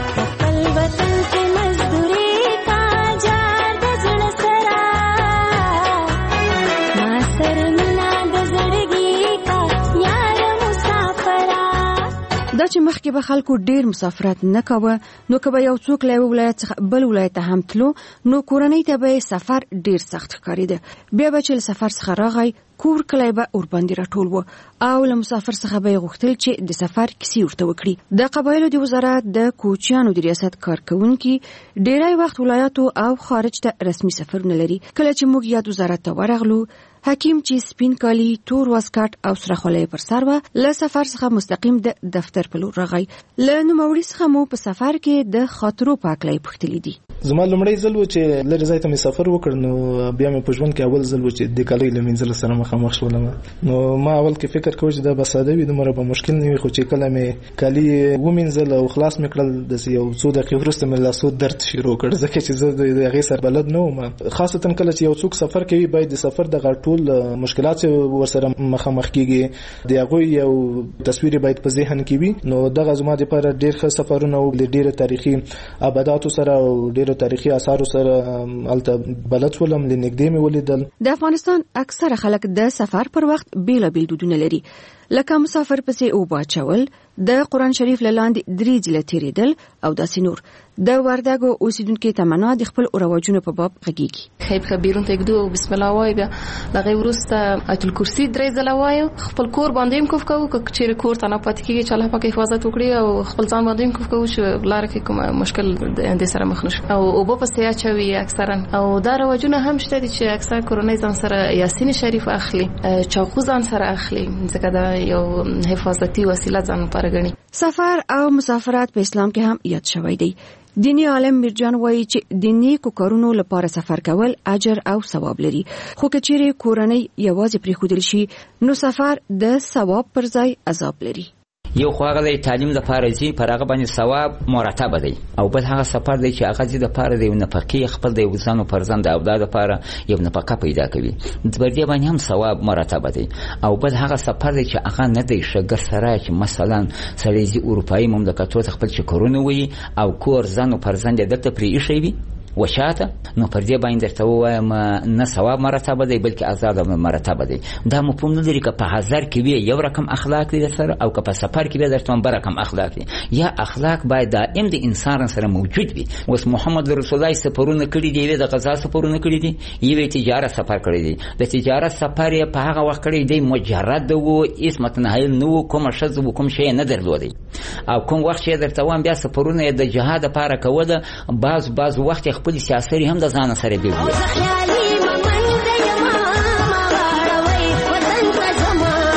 دا چې مخکې به خلکو ډیر مسافرت نه کاوه نو که به یو څوک له یو ولایت څخه بل ولایت ته هم تلو نو کورنۍ ته به سفر ډیر سخت ښکارېده. بیا به چې له سفر څخه راغی کور کلی به ورباندې راټول و او له مسافر څخه به یې غوښتل چې د سفر کیسې ورته وکړي. د قبایلو د وزارت د کوچیانو د ریاست کارکوونکي ډیری وخت ولایاتو او خارج ته رسمي سفرونه لري. کله چې موږ یاد وزارت ته ورغلو حکیم چې سپین کالی تور واسکټ او سره خولۍ پر سر وه له سفر څخه مستقیم د دفتر په لور راغی. له نوموړي څخه مو په سفر کې د خاطرو په هکله یې پوښتلي دي. زما لومړی ځل و چې لرې ځای ته مې سفر وکړ نو بیا مې په ژوند کې اول ځل و چې د کالۍ له مینځلو سره مخامخ شولم. نو ما اول کې فکر کوم چې دا به ساده وي دومره به مشکل نه وي خو چې کله مې کالي ومینځل او خلاص مې کړل داسې یو څو دقیقې وروسته مې لاسو درد شروع کړ ځکه چې زه د هغې سره بلد نه وم. خاصتا کله چې یو څوک سفر کوي باید د سفر دغه ټول مشکلات ورسره مخامخ کیږي د هغوی یو تصویر باید په ذهن کې وي. نو دغه زما دپاره ډېر ښه سفرونه و له ډېرو تاریخي ابداتو سره او ډېرو تاریخي اثارو سره هلته بلد شولم. له نږدې مې ولیدل. د افغانستان اکثره خلک د سفر پر وخت بېلابېل دودونه لري لکه مسافر پسې اوبه اچول د قرآن شریف له لاندې درې ځله تېرېدل او داسې نور. د وردګو اوسیدونکي تمنا د خپل رواجونو په باب غږیږي. خیب خبیرون ته ګدو بسم الله وای بیا دغه ورسته آیت الکرسی درې ځله وایو خپل کور باندې هم کوف کوو که چیرې کور ته نه پاتې کېږي چې الله پاک حفاظت وکړي او خپل ځان باندې هم کوف کوو چې لاره کې کوم مشکل د سره مخ نشي او اوبه پسې اچوي اکثرا او دا رواجونه هم شته چې اکثر کورنۍ ځان سره یاسین شریف اخلي چاقو ځان سره اخلي ځکه دا یو حفاظتي وسیله ځان لپاره ګڼي. سفر او مسافرت په اسلام کې هم یاد شوی دی. دینی عالم میرجان وایي چې د نیکو کارونو لپاره سفر کول اجر او ثواب لري خو که چیرې کورنۍ یوازې پرېښودل شي نو سفر د ثواب پر ځای عذاب لري. یو خو هغه د تعلیم د پاره ځي پر هغه باندې ثواب مرتب دی او بل هغه سفر دی چې هغه د پاره دی نه پکې خپل د وزن او فرزند او د لپاره یو نه پکې پیدا کوي د بردي باندې هم ثواب مرتب دی او بل هغه سفر دی چې هغه نه دی شګر سره چې مثلا سړي اروپאי مملکتو خپل چې کورونه وي او کور ځن او فرزند دلته پرې شي وي وشاته نو پر دې باندې درته وایم نه ثواب مرتب دی بلکې آزاد مرتب دی. دا مفهوم نه لري که په هزار کې وي یو رقم اخلاق دی سره او که په سفر کې به درته بل رقم اخلاق دی. یا اخلاق باید دائم د انسان سره موجود وي. اوس محمد رسول الله سفرونه کړي دي د غزا سفرونه کړي دي یو تجارت سفر کړي دي د تجارت سفر یې په هغه وخت کړي دی مجرد وو اسمت نه نو کوم شذ کوم شی نه درلودي او کوم وخت چې درته وایم بیا سفرونه د جهاد لپاره کوله باز باز وخت خپل سیاسي هم د ځان سره بیل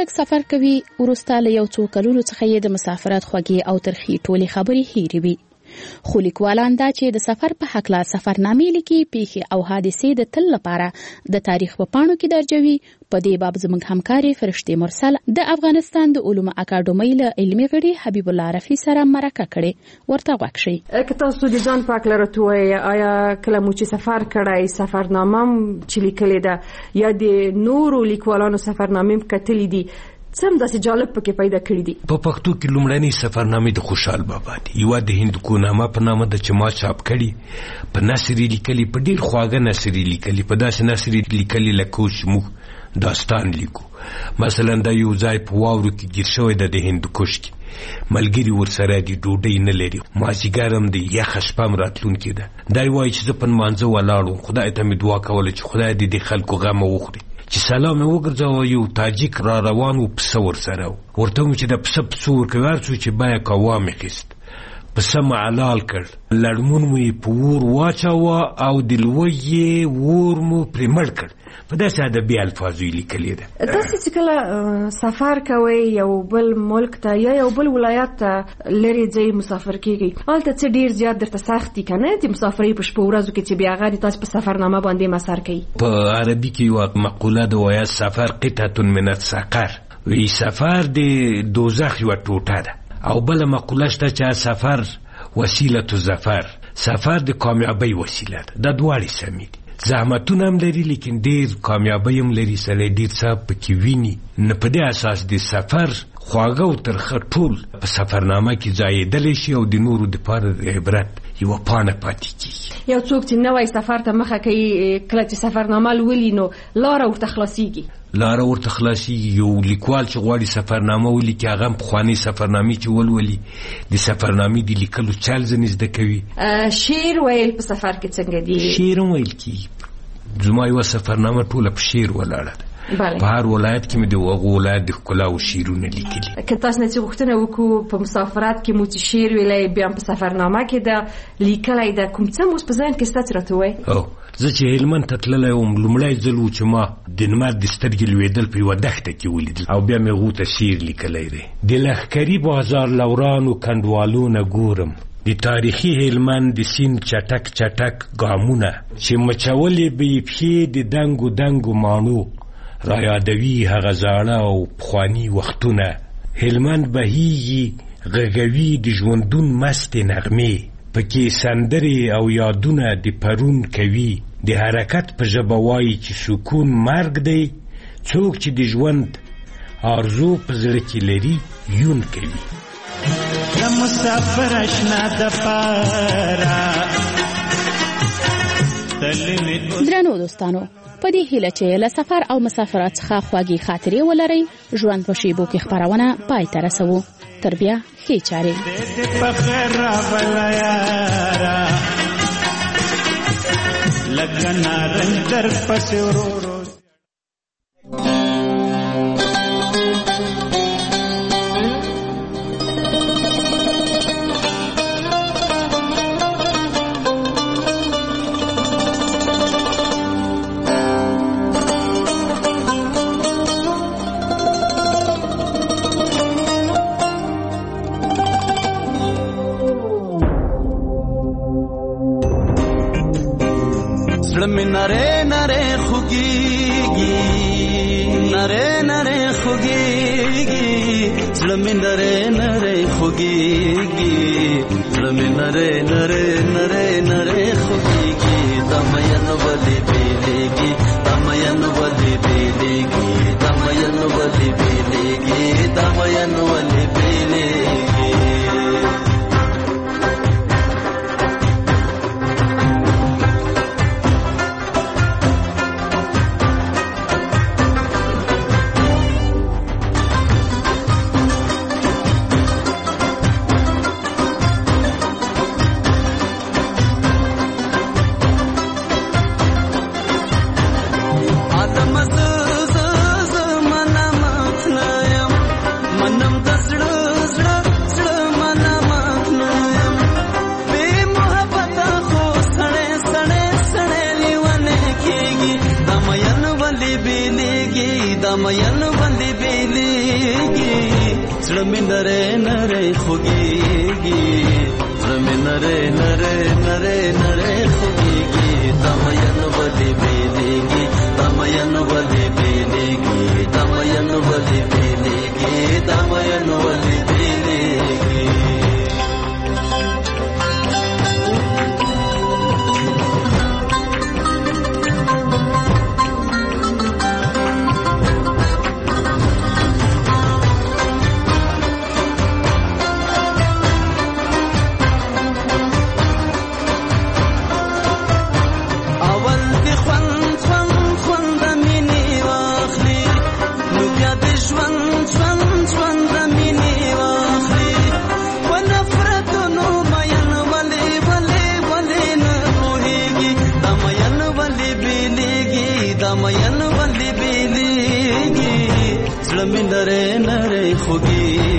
خلک سفر کوي ورسته له یو څو کلونو څخه یې د مسافرت خوږې او ترخې ټولې خبرې هېرې وي. خو لیکوالان دا چې د سفر په هکله سفرنامې لیکي پیښې او حادثې د تل لپاره د تاریخ په پاڼو کې درجوي. په دې باب زموږ همکارې فرشتې مرسل د افغانستان د علومو اکاډمۍ له علمي غړي حبیب الله رفیع سره مرکه کړې. ورته غوږ شئ. که تاسو د ځان په هکله راته ووایئ، آیا کله مو چې سفر کړی سفرنامه چې لیکلې ده یا د نورو لیکوالانو سفرنامې هم کتلې دي، څه هم داسې جالب پکې پیدا کړي دي؟ په پښتو کې لومړنۍ سفرنامې د خوشحال بابا دي. یوه د هندوکونامه په نامه ده چې ما چاپ کړي، په نثر یې لیکلي، په ډېر خواږه نثر یې لیکلي، په داسې نثر یې لیکلي لکه اوس چې موږ داستان لیکو. مثلا دا یو ځای په واورو کې ګیر شوی ده د هندوکش کې، ملګري ورسره دي، ډوډۍ نه لري، مازدیګر هم د یخه شپه هم راتلونکې ده. دا یې وایي چې زه په لمانځه ولاړ وم، خدای ته مې دعا کوله چې خدای دې د خلکو غم وخوري. چې سلام یې وګرځاوه، یو تاجیک را روان و، پسه ورسره و. ورته وم چې د پسه پسه ورکوي، هر څو چې بیه کوه مې خیست، پسه مې حلال کړ، لړمون مو یې په اور واچاوه او د لوی یې اور مو پرې مړ کړ. په داسې ادبي الفاظو یې لیکلې ده. تاسې چې کله سفر کوئ یو بل ملک ته یا یو بل ولایت ته لرې ځئ مسافر کېږئ، هلته څه ډېر زیات درته سخت دي که نه د مسافرۍ په شپو ورځو کې چې بیا هغه د تاسې په سفرنامه باندې مسر کوي؟ په عربي کې یوه مقوله ده وایي سفر قطعة من السقر، وی سفر د دوزخ یوه ټوټه ده. او بله مقوله شته چې سفر وسیله الظفر، سفر د کامیابۍ وسیله ده. دا دواړې سمې دي، زحمتونه هم لري لیکن ډېر کامیابۍ هم لري، سړی ډېر څه پکې ویني. نه په دې اساس د سفر خواږه او ترخه ټول په سفرنامه کې ځایېدلی شي او د نورو دپاره د عبرت یوه پاڼه پاتې کېږي. یو څوک چې نوی سفر ته مخه کوي، کله چې سفرنامه لولي نو لاره ورته خلاصېږي. لاره ورته خلاصېږي. یو لیکوال چې غواړي سفرنامه ولیکي، هغه هم پخوانۍ سفرنامې چې ولولي، د سفرنامې د لیکلو چل ځینې زده کوي. شعر ویل په سفر کې څنګه دي؟ شعر هم ویل کېږي. زما یوه سفرنامه ټوله په شعر ولاړه ده. په هر ولایت کې مې د هغو ولایت د ښکلا او شعرونه لیکلي. که تاسو نه چې غوښتنه وکړو په مسافرت کې مو چې شعر ویلی بیا په سفرنامه کې ده لیکلی ده، کوم څه مو په ذهن کې شته چې راته ووایئ؟ او زه چې هلمند ته تللی وم، لومړی ځل و چې ما د لمر د سترګې لوېدل په یوه دښته کې ولیدل او بیا مې هغو ته شعر لیکلی دی. د لښکري بازار لورانو کنډوالو نه ګورم، د تاریخي هلمند د سیند چټک چټک ګامونه چې مچولې به یې پښې د دنګو دنګو ماڼو، را یادوي هغه زاړه او پخواني وختونه. هلمند بهیږي غږوي د ژوندون مستې نغمې، پکې سندرې او یادونه د پرون کوي. د حرکت په ژبه وایي چې سکون مرګ دی، څوک چې د ژوند آرزو په زړه کې لري یون کوي. د مسافر اشنا د پاره درنو دوستانو، په دې هیله چې له سفر او مسافرت څخه خواږې خاطرې ولرئ، ژوند په شیبو کې خپرونه پای ته رسوو. تر بیا ښې چارې. لکه نارنج در پسې ورو ورو نره نره خوگیگی نره نره خوگیگی زلمی نره نره خوگیگی زلمی نره نره نره نره خوگیگی دمین ولی بیلیگی دمین ولی بیلیگی دمین ولی بیلیگی دمین ولی بیلیگی ولې بیلیږي زړه مې نری نری خوږیږي زړه مې نری نری نری نری خوږیږي دا مین ولې بیلیږي دا مین ولې بیلیږي دا مین ولې بیلیږي دا مین ولې بیلیږي नरे नरे खुगी